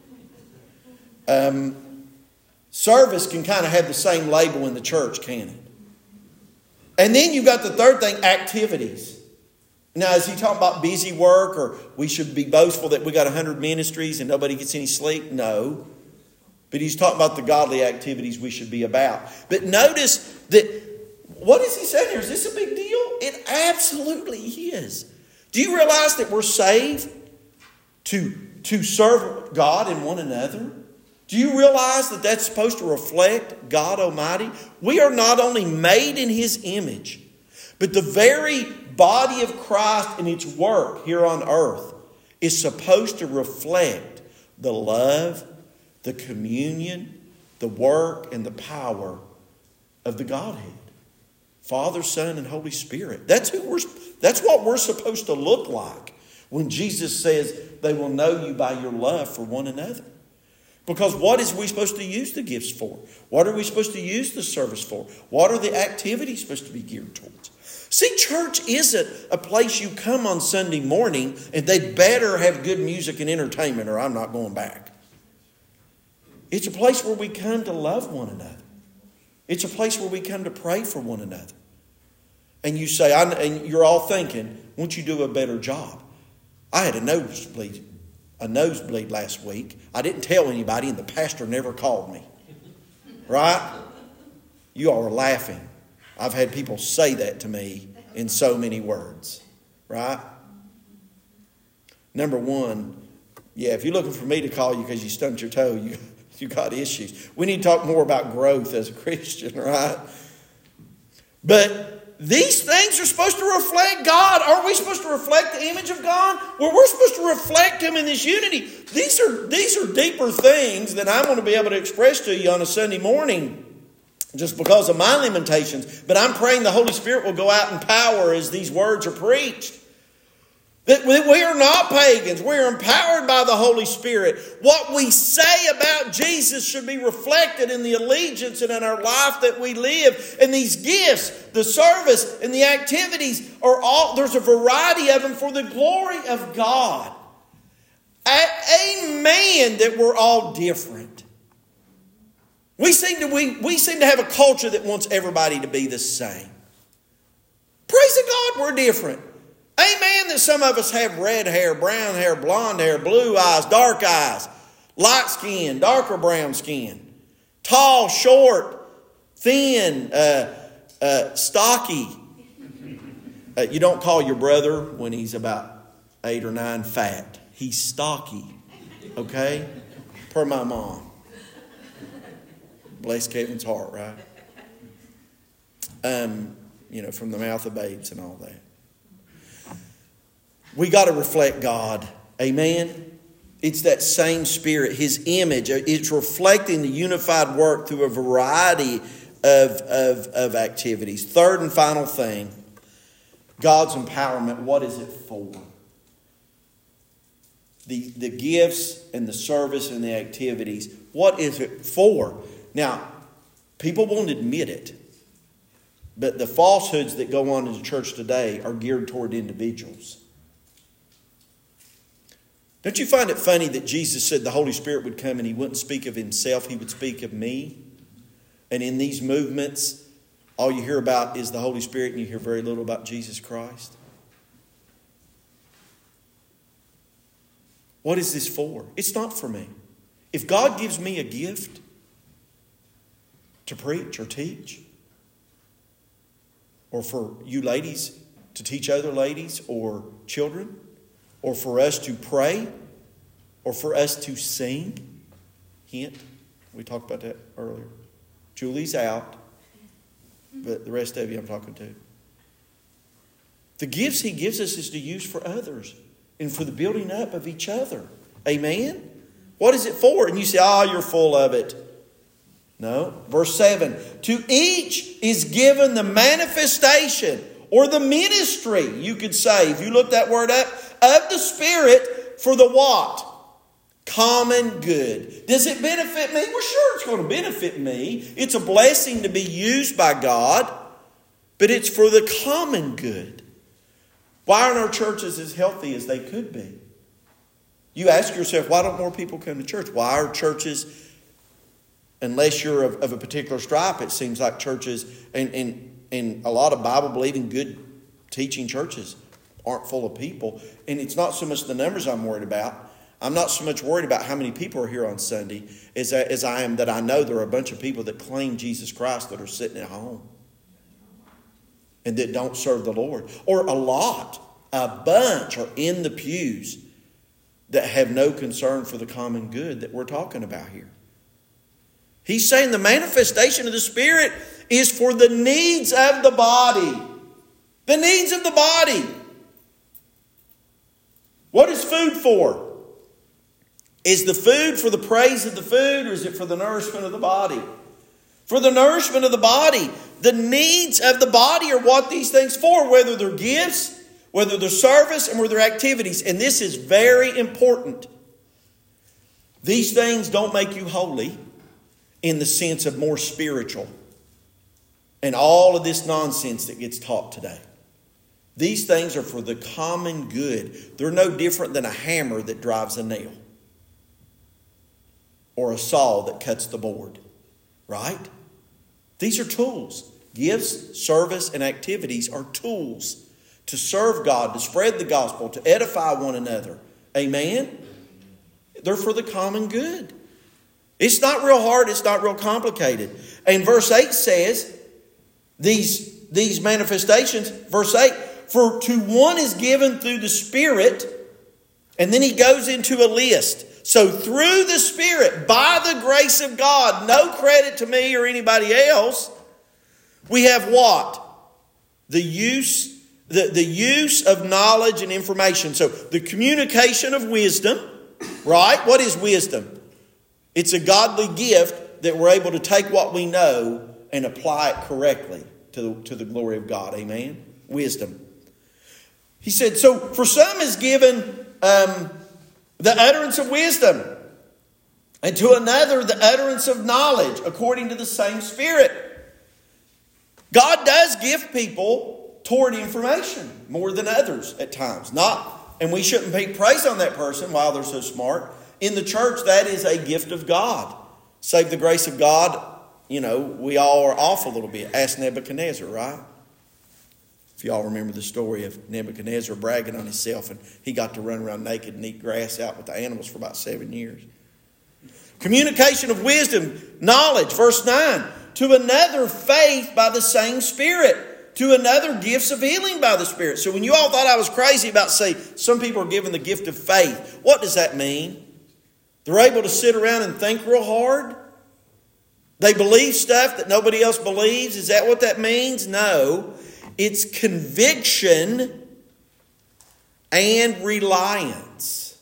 Um, service can kind of have the same label in the church, can it? And then you've got the third thing, activities. Now, is he talking about busy work, or we should be boastful that we got one hundred ministries and nobody gets any sleep? No. But he's talking about the godly activities we should be about. But notice that, what is he saying here? Is this a big deal? It absolutely is. Do you realize that we're saved to, to serve God and one another? Do you realize that that's supposed to reflect God Almighty? We are not only made in His image, but the very body of Christ and its work here on earth is supposed to reflect the love, the communion, the work, and the power of the Godhead. Father, Son, and Holy Spirit. That's who we're. That's what we're supposed to look like when Jesus says they will know you by your love for one another. Because what is we supposed to use the gifts for? What are we supposed to use the service for? What are the activities supposed to be geared towards? See, church isn't a place you come on Sunday morning and they better have good music and entertainment or I'm not going back. It's a place where we come to love one another. It's a place where we come to pray for one another. And you say, I, and you're all thinking, won't you do a better job? I had a nosebleed, a nosebleed last week. I didn't tell anybody and the pastor never called me. Right? You all are laughing. I've had people say that to me in so many words. Right? Number one, yeah, if you're looking for me to call you because you stumped your toe, you You got issues. We need to talk more about growth as a Christian, right? But these things are supposed to reflect God. Aren't we supposed to reflect the image of God? Well, we're supposed to reflect Him in this unity. These are, these are deeper things that I'm going to be able to express to you on a Sunday morning just because of my limitations. But I'm praying the Holy Spirit will go out in power as these words are preached. That we are not pagans. We are empowered by the Holy Spirit. What we say about Jesus should be reflected in the allegiance and in our life that we live. And these gifts, the service, and the activities are all, there's a variety of them for the glory of God. Amen that we're all different. We seem to, we, we seem to have a culture that wants everybody to be the same. Praise God, we're different. Amen that some of us have red hair, brown hair, blonde hair, blue eyes, dark eyes, light skin, darker brown skin, tall, short, thin, uh, uh, stocky. Uh, you don't call your brother when he's about eight or nine fat. He's stocky, okay? Per my mom. Bless Kevin's heart, right? Um, you know, from the mouth of babes and all that. We got to reflect God. Amen? It's that same Spirit, His image. It's reflecting the unified work through a variety of, of, of activities. Third and final thing, God's empowerment. What is it for? The, the gifts and the service and the activities. What is it for? Now, people won't admit it. But the falsehoods that go on in the church today are geared toward individuals. Don't you find it funny that Jesus said the Holy Spirit would come and He wouldn't speak of Himself, He would speak of me? And in these movements, all you hear about is the Holy Spirit and you hear very little about Jesus Christ. What is this for? It's not for me. If God gives me a gift to preach or teach, or for you ladies to teach other ladies or children, or for us to pray, or for us to sing, hint, we talked about that earlier. Julie's out, but the rest of you I'm talking to. The gifts He gives us is to use for others and for the building up of each other. Amen? What is it for? And you say, oh, you're full of it. No. Verse seven. To each is given the manifestation or the ministry, you could say, if you look that word up, of the Spirit for the what? Common good. Does it benefit me? Well, sure, it's going to benefit me. It's a blessing to be used by God, but it's for the common good. Why aren't our churches as healthy as they could be? You ask yourself, why don't more people come to church? Why are churches, unless you're of, of a particular stripe, it seems like churches, and, and, and a lot of Bible-believing, good teaching churches aren't full of people. And it's not so much the numbers I'm worried about. I'm not so much worried about how many people are here on Sunday as, as I am that I know there are a bunch of people that claim Jesus Christ that are sitting at home and that don't serve the Lord. Or a lot, a bunch are in the pews that have no concern for the common good that we're talking about here. He's saying the manifestation of the Spirit is for the needs of the body. The needs of the body. What is food for? Is the food for the praise of the food, or is it for the nourishment of the body? For the nourishment of the body. The needs of the body are what these things for, whether they're gifts, whether they're service, and whether they're activities. And this is very important. These things don't make you holy in the sense of more spiritual and all of this nonsense that gets taught today. These things are for the common good. They're no different than a hammer that drives a nail or a saw that cuts the board. Right? These are tools. Gifts, service, and activities are tools to serve God, to spread the gospel, to edify one another. Amen? They're for the common good. It's not real hard. It's not real complicated. And verse eight says, these, these manifestations, verse eight, for to one is given through the Spirit, and then he goes into a list. So through the Spirit, by the grace of God, no credit to me or anybody else, we have what? The use The, the use of knowledge and information. So the communication of wisdom, right? What is wisdom? It's a godly gift that we're able to take what we know and apply it correctly to the, to the glory of God. Amen? Wisdom. He said, so for some is given um, the utterance of wisdom, and to another the utterance of knowledge according to the same Spirit. God does give people toward information more than others at times. Not, and we shouldn't pay praise on that person while they're so smart. In the church, that is a gift of God. Save the grace of God, you know, we all are off a little bit. Ask Nebuchadnezzar, right? If y'all remember the story of Nebuchadnezzar bragging on himself, and he got to run around naked and eat grass out with the animals for about seven years. Communication of wisdom, knowledge, verse nine. To another, faith by the same Spirit. To another, gifts of healing by the Spirit. So when you all thought I was crazy about, say, some people are given the gift of faith, what does that mean? They're able to sit around and think real hard? They believe stuff that nobody else believes? Is that what that means? No. It's conviction and reliance.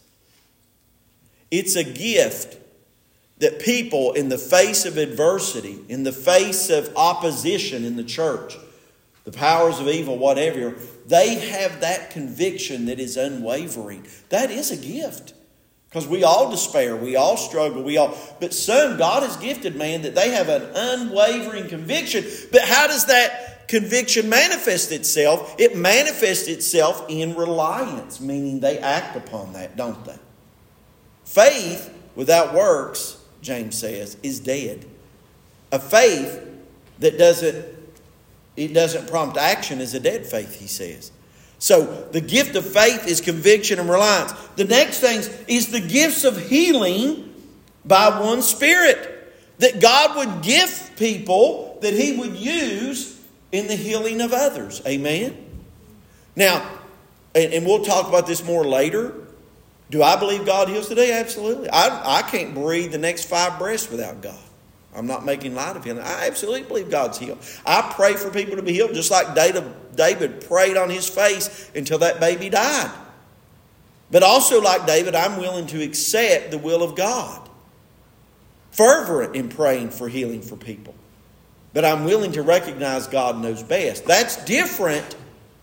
It's a gift that people, in the face of adversity, in the face of opposition in the church, the powers of evil, whatever, they have that conviction that is unwavering. That is a gift. Because we all despair, we all struggle, we all... But some, God has gifted, man, that they have an unwavering conviction. But how does that conviction manifest itself? It manifests itself in reliance, meaning they act upon that, don't they? Faith without works, James says, is dead. A faith that doesn't... It doesn't prompt action as a dead faith, he says. So the gift of faith is conviction and reliance. The next thing is the gifts of healing by one Spirit. That God would give people that He would use in the healing of others. Amen? Now, and, and we'll talk about this more later. Do I believe God heals today? Absolutely. I, I can't breathe the next five breaths without God. I'm not making light of Him. I absolutely believe God's healed. I pray for people to be healed just like David, David prayed on his face until that baby died. But also like David, I'm willing to accept the will of God. Fervent in praying for healing for people. But I'm willing to recognize God knows best. That's different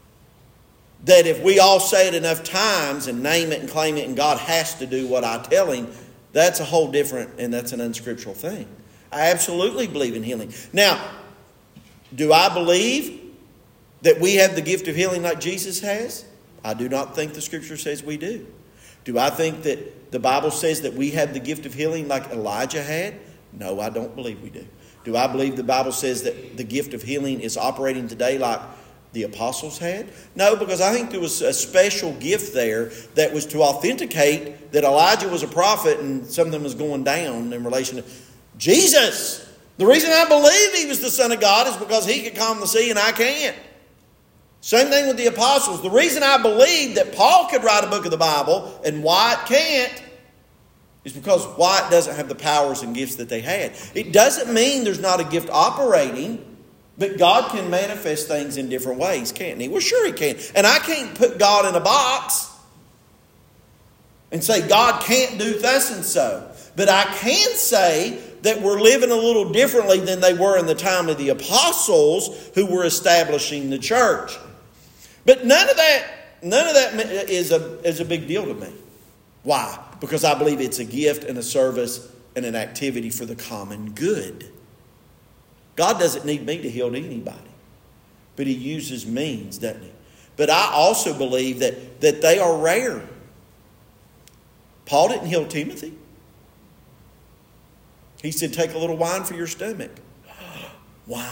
that if we all say it enough times and name it and claim it and God has to do what I tell Him, that's a whole different and that's an unscriptural thing. I absolutely believe in healing. Now, do I believe that we have the gift of healing like Jesus has? I do not think the Scripture says we do. Do I think that the Bible says that we have the gift of healing like Elijah had? No, I don't believe we do. Do I believe the Bible says that the gift of healing is operating today like the apostles had? No, because I think there was a special gift there that was to authenticate that Elijah was a prophet and something was going down in relation to Jesus. The reason I believe He was the Son of God is because He could calm the sea and I can't. Same thing with the apostles. The reason I believe that Paul could write a book of the Bible and Wyatt can't is because Wyatt doesn't have the powers and gifts that they had. It doesn't mean there's not a gift operating, but God can manifest things in different ways, can't He? Well, sure He can. And I can't put God in a box and say God can't do thus and so. But I can say that we're living a little differently than they were in the time of the apostles who were establishing the church. But none of that, none of that is a, is a big deal to me. Why? Because I believe it's a gift and a service and an activity for the common good. God doesn't need me to heal anybody. But He uses means, doesn't He? But I also believe that, that they are rare. Paul didn't heal Timothy. He said, take a little wine for your stomach. Wine.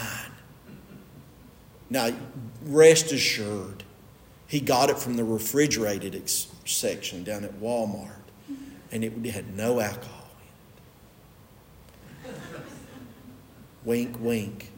Now, rest assured, he got it from the refrigerated ex- section down at Walmart. And it had no alcohol in it. Wink, wink.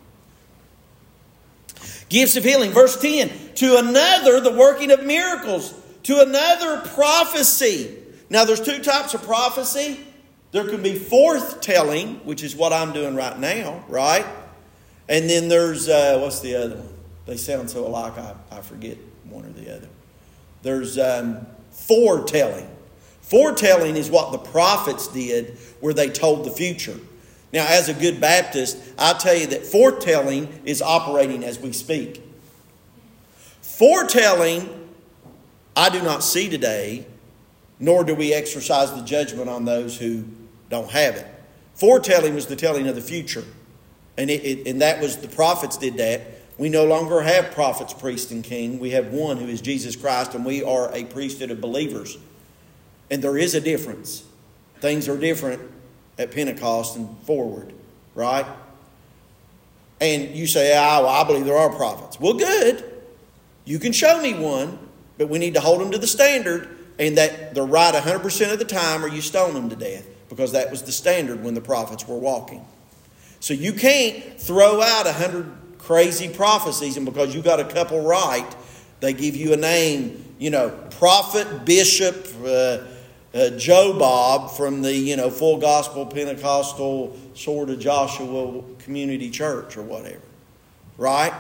Gifts of healing. Verse ten. To another, the working of miracles. To another, prophecy. Now, there's two types of prophecy. There can be forth-telling, which is what I'm doing right now, right? And then there's, uh, what's the other one? They sound so alike, I, I forget one or the other. There's um, foretelling. Foretelling is what the prophets did, where they told the future. Now, as a good Baptist, I tell you that foretelling is operating as we speak. Foretelling, I do not see today, nor do we exercise the judgment on those who don't have it. Foretelling was the telling of the future. And it, it, and that was, the prophets did that. We no longer have prophets, priests, and king. We have one who is Jesus Christ, and we are a priesthood of believers. And there is a difference. Things are different at Pentecost and forward, right? And you say, oh, well, I believe there are prophets. Well, good. You can show me one, but we need to hold them to the standard, and that they're right one hundred percent of the time or you stone them to death, because that was the standard when the prophets were walking. So you can't throw out a hundred crazy prophecies, and because you got a couple right, they give you a name, you know, prophet, bishop, uh, uh, Joe Bob from the, you know, Full Gospel Pentecostal Sword of Joshua Community Church or whatever. Right?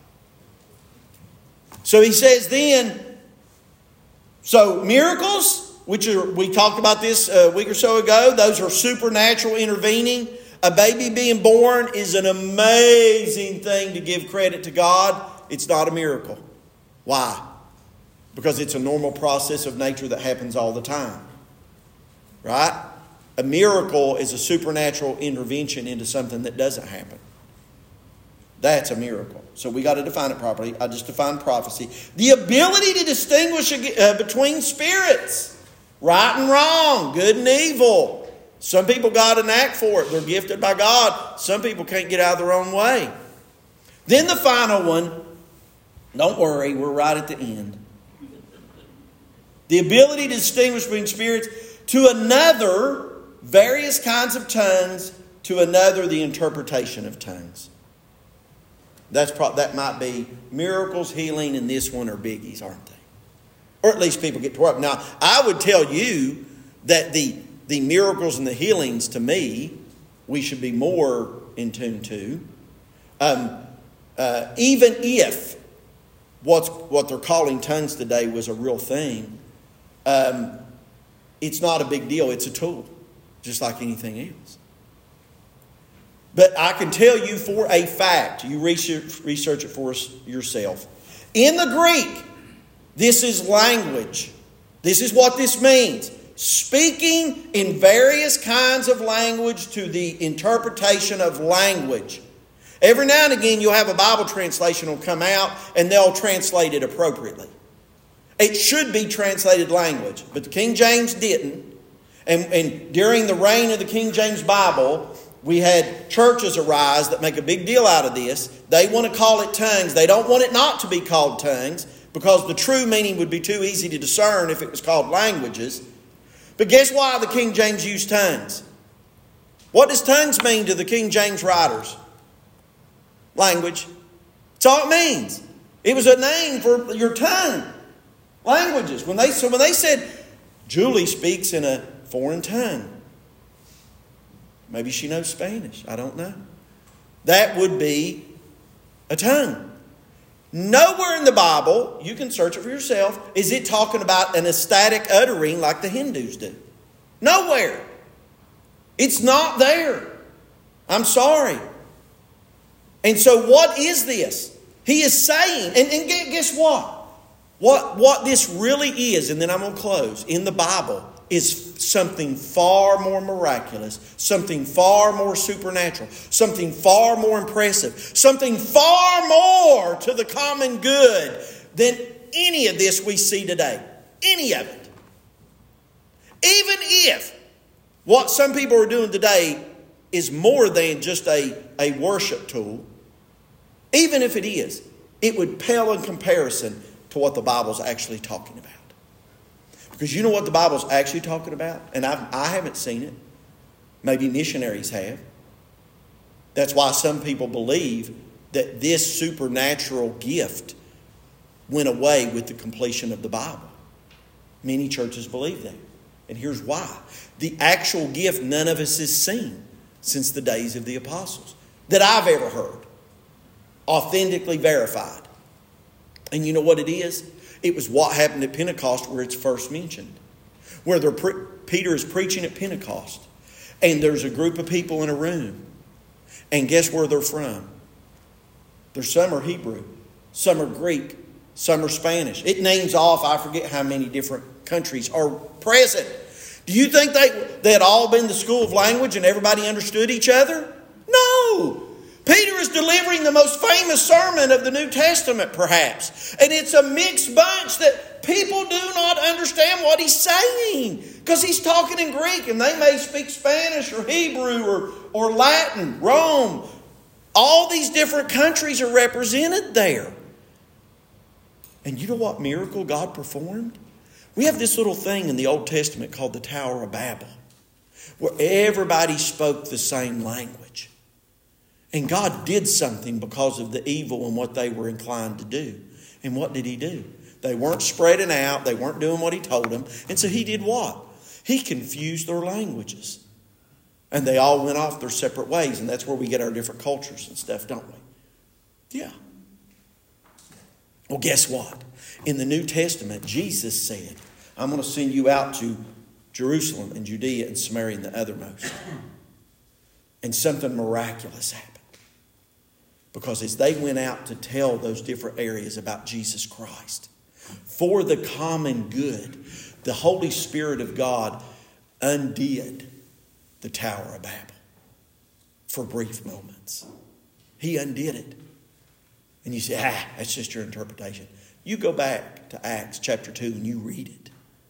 So he says then, so miracles, which are, we talked about this a week or so ago, those are supernatural intervening. A baby being born is an amazing thing to give credit to God. It's not a miracle. Why? Because it's a normal process of nature that happens all the time. Right? A miracle is a supernatural intervention into something that doesn't happen. That's a miracle. So we got to define it properly. I just defined prophecy. The ability to distinguish uh, between spirits. Right and wrong. Good and evil. Some people got an knack for it. They're gifted by God. Some people can't get out of their own way. Then the final one. Don't worry, we're right at the end. The ability to distinguish between spirits. To another, various kinds of tongues. To another, the interpretation of tongues. That's pro- that might be miracles, healing, and this one are biggies, aren't they? Or at least people get to work. Now, I would tell you that the, the miracles and the healings, to me, we should be more in tune to. Um, uh, even if what's, what they're calling tongues today was a real thing, um, it's not a big deal. It's a tool, just like anything else. But I can tell you for a fact, you research, research it for yourself. In the Greek, this is language. This is what this means. Speaking in various kinds of language to the interpretation of language. Every now and again you'll have a Bible translation will come out and they'll translate it appropriately. It should be translated language, but the King James didn't. And, and during the reign of the King James Bible, we had churches arise that make a big deal out of this. They want to call it tongues. They don't want it not to be called tongues because the true meaning would be too easy to discern if it was called languages. But guess why the King James used tongues? What does tongues mean to the King James writers? Language. That's all it means. It was a name for your tongue. Languages. When they, so when they said, Julie speaks in a foreign tongue. Maybe she knows Spanish. I don't know. That would be a tongue. Nowhere in the Bible, you can search it for yourself, is it talking about an ecstatic uttering like the Hindus do. Nowhere. It's not there. I'm sorry. And so what is this? He is saying, and, and guess what? What, what this really is, and then I'm going to close, in the Bible is something far more miraculous, something far more supernatural, something far more impressive, something far more to the common good than any of this we see today. Any of it. Even if what some people are doing today is more than just a, a worship tool, even if it is, it would pale in comparison to what the Bible's actually talking about. Because you know what the Bible's actually talking about? And I've, I haven't seen it. Maybe missionaries have. That's why some people believe that this supernatural gift went away with the completion of the Bible. Many churches believe that. And here's why. The actual gift none of us has seen since the days of the apostles that I've ever heard. Authentically verified. And you know what it is? It was what happened at Pentecost where it's first mentioned. Where pre- Peter is preaching at Pentecost. And there's a group of people in a room. And guess where they're from? There's some are Hebrew. Some are Greek. Some are Spanish. It names off, I forget how many different countries are present. Do you think they, they had all been the school of language and everybody understood each other? No! Peter is delivering the most famous sermon of the New Testament, perhaps. And it's a mixed bunch that people do not understand what he's saying. Because he's talking in Greek and they may speak Spanish or Hebrew or, or Latin, Rome. All these different countries are represented there. And you know what miracle God performed? We have this little thing in the Old Testament called the Tower of Babel, where everybody spoke the same language. And God did something because of the evil and what they were inclined to do. And what did he do? They weren't spreading out. They weren't doing what he told them. And so he did what? He confused their languages. And they all went off their separate ways. And that's where we get our different cultures and stuff, don't we? Yeah. Well, guess what? In the New Testament, Jesus said, I'm going to send you out to Jerusalem and Judea and Samaria and the othermost. And something miraculous happened. Because as they went out to tell those different areas about Jesus Christ, for the common good, the Holy Spirit of God undid the Tower of Babel for brief moments. He undid it. And you say, ah, that's just your interpretation. You go back to Acts chapter two and you read it.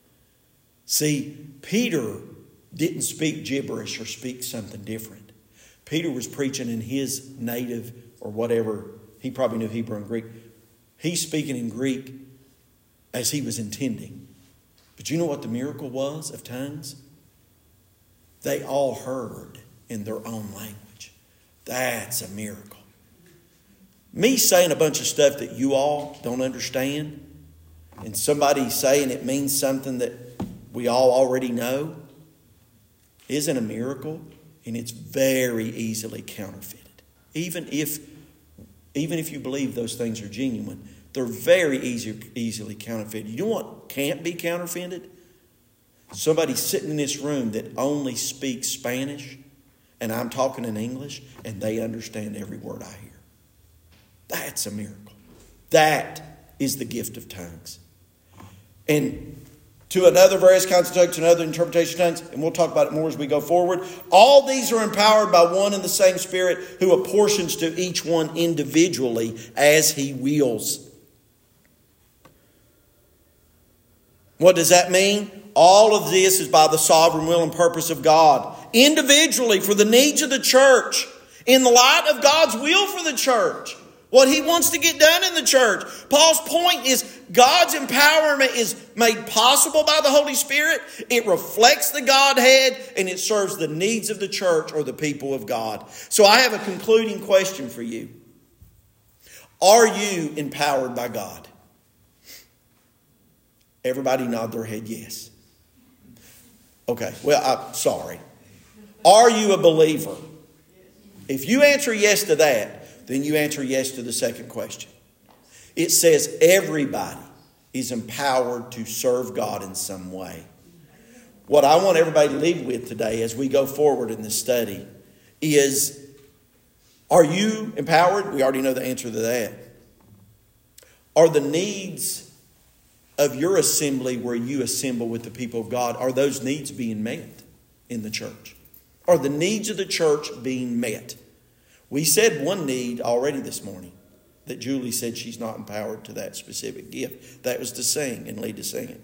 See, Peter didn't speak gibberish or speak something different. Peter was preaching in his native or whatever. He probably knew Hebrew and Greek. He's speaking in Greek as he was intending. But you know what the miracle was of tongues? They all heard in their own language. That's a miracle. Me saying a bunch of stuff that you all don't understand, and somebody saying it means something that we all already know, isn't a miracle, and it's very easily counterfeited. Even if, even if you believe those things are genuine, they're very easy, easily counterfeited. You know what can't be counterfeited? Somebody sitting in this room that only speaks Spanish, and I'm talking in English, and they understand every word I hear. That's a miracle. That is the gift of tongues. And to another various kinds of tongues, to another interpretation of tongues, and we'll talk about it more as we go forward. All these are empowered by one and the same Spirit, who apportions to each one individually as He wills. What does that mean? All of this is by the sovereign will and purpose of God. Individually, for the needs of the church. In the light of God's will for the church. What He wants to get done in the church. Paul's point is God's empowerment is made possible by the Holy Spirit. It reflects the Godhead and it serves the needs of the church or the people of God. So I have a concluding question for you. Are you empowered by God? Everybody nod their head yes. Okay, well, I'm sorry. Are you a believer? If you answer yes to that, then you answer yes to the second question. It says everybody is empowered to serve God in some way. What I want everybody to leave with today as we go forward in this study is, are you empowered? We already know the answer to that. Are the needs of your assembly where you assemble with the people of God, are those needs being met in the church? Are the needs of the church being met? We said one need already this morning, that Julie said she's not empowered to that specific gift. That was to sing and lead to singing.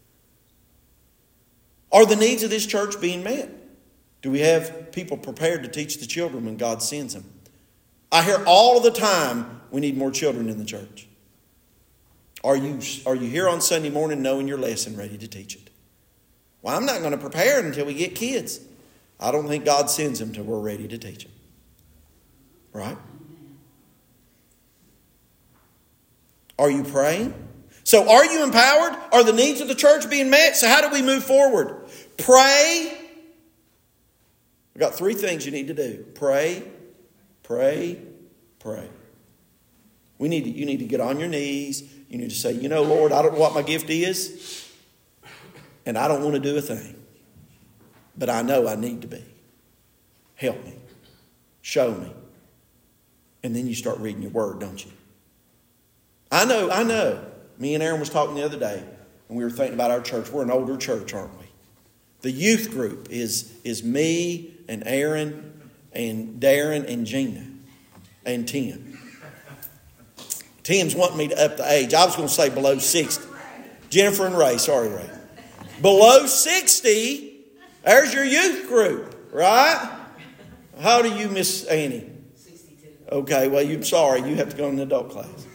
Are the needs of this church being met? Do we have people prepared to teach the children when God sends them? I hear all the time we need more children in the church. Are you, are you here on Sunday morning knowing your lesson, ready to teach it? Well, I'm not going to prepare it until we get kids. I don't think God sends them until we're ready to teach them. Right? Are you praying? So are you empowered? Are the needs of the church being met? So how do we move forward? Pray. I've got three things you need to do. Pray, pray, pray. We need to, you need to get on your knees. You need to say, you know, Lord, I don't know what my gift is, and I don't want to do a thing, but I know I need to be. Help me. Show me. And then you start reading your word, don't you? I know, I know. Me and Aaron was talking the other day, and we were thinking about our church. We're an older church, aren't we? The youth group is, is me and Aaron and Darren and Gina and Tim. Tim's wanting me to up the age. I was going to say below sixty. Jennifer and Ray. Sorry, Ray. Below sixty, there's your youth group, right? How old are you, Miss Annie? sixty-two. Okay, well, you're sorry. You have to go in the adult class.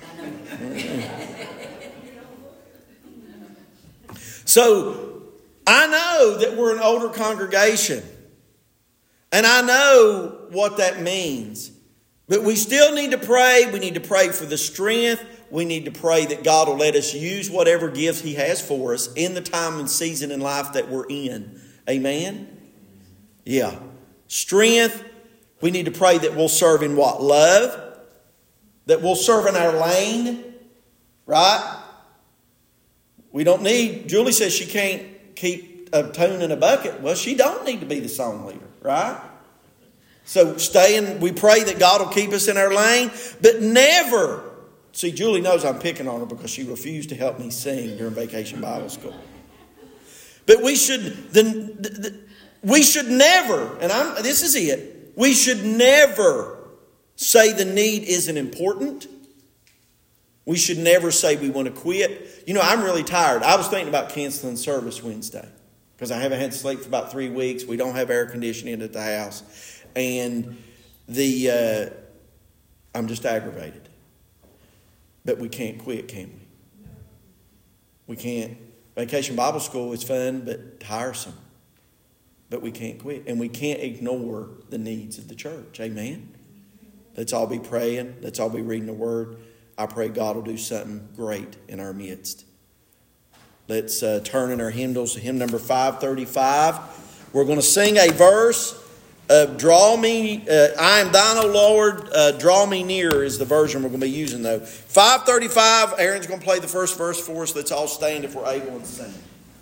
So, I know that we're an older congregation. And I know what that means. But we still need to pray. We need to pray for the strength. We need to pray that God will let us use whatever gifts He has for us in the time and season in life that we're in. Amen? Yeah. Strength. We need to pray that we'll serve in what? Love. That we'll serve in our lane. Right? We don't need... Julie says she can't keep a tune in a bucket. Well, she don't need to be the song leader. Right? So stay in, we pray that God will keep us in our lane, but never, see, Julie knows I'm picking on her because she refused to help me sing during Vacation Bible School. But we should, the, the, the, we should never, and I'm, this is it, we should never say the need isn't important. We should never say we want to quit. You know, I'm really tired. I was thinking about canceling service Wednesday because I haven't had sleep for about three weeks. We don't have air conditioning at the house. And the uh, I'm just aggravated. But we can't quit, can we? We can't Vacation Bible School is fun but tiresome. But we can't quit. And we can't ignore the needs of the church. Amen? Let's all be praying. Let's all be reading the Word. I pray God will do something great in our midst. Let's uh, turn in our hymnals to hymn number five thirty-five. We're going to sing a verse of Draw Me, uh, I am thine, O Lord, uh, draw me near is the version we're going to be using though. five thirty-five, Aaron's going to play the first verse for us. Let's all stand if we're able and sing.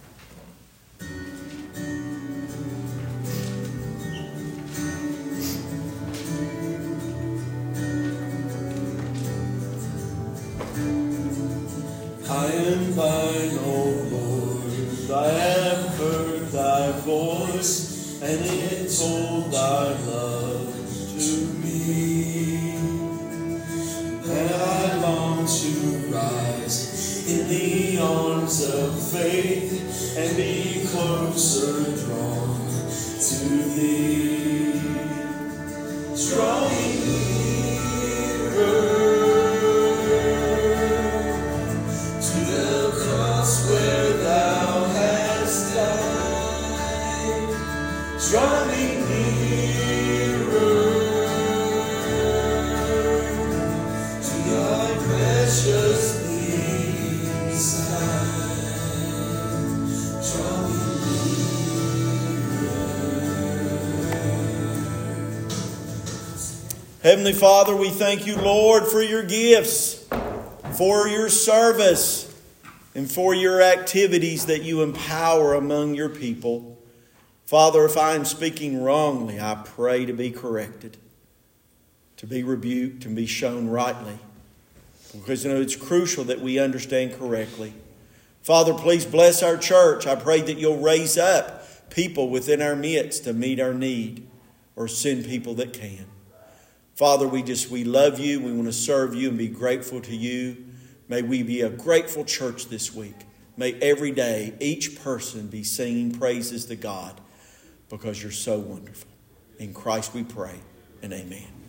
I am thine, O Lord, I have heard thy voice, and it told thy love to me. And I long to rise in the arms of faith, and be closer drawn to thee. Draw me nearer where thou hast died. Draw me nearer to thy precious bleeding side. Draw me nearer. Heavenly Father, we thank you, Lord, for your gifts, for your service, and for your activities that you empower among your people. Father, if I am speaking wrongly, I pray to be corrected, to be rebuked, and be shown rightly. Because you know it's crucial that we understand correctly. Father, please bless our church. I pray that you'll raise up people within our midst to meet our need, or send people that can. Father, we just, we love you. We want to serve you and be grateful to you. May we be a grateful church this week. May every day each person be singing praises to God because you're so wonderful. In Christ we pray, and amen.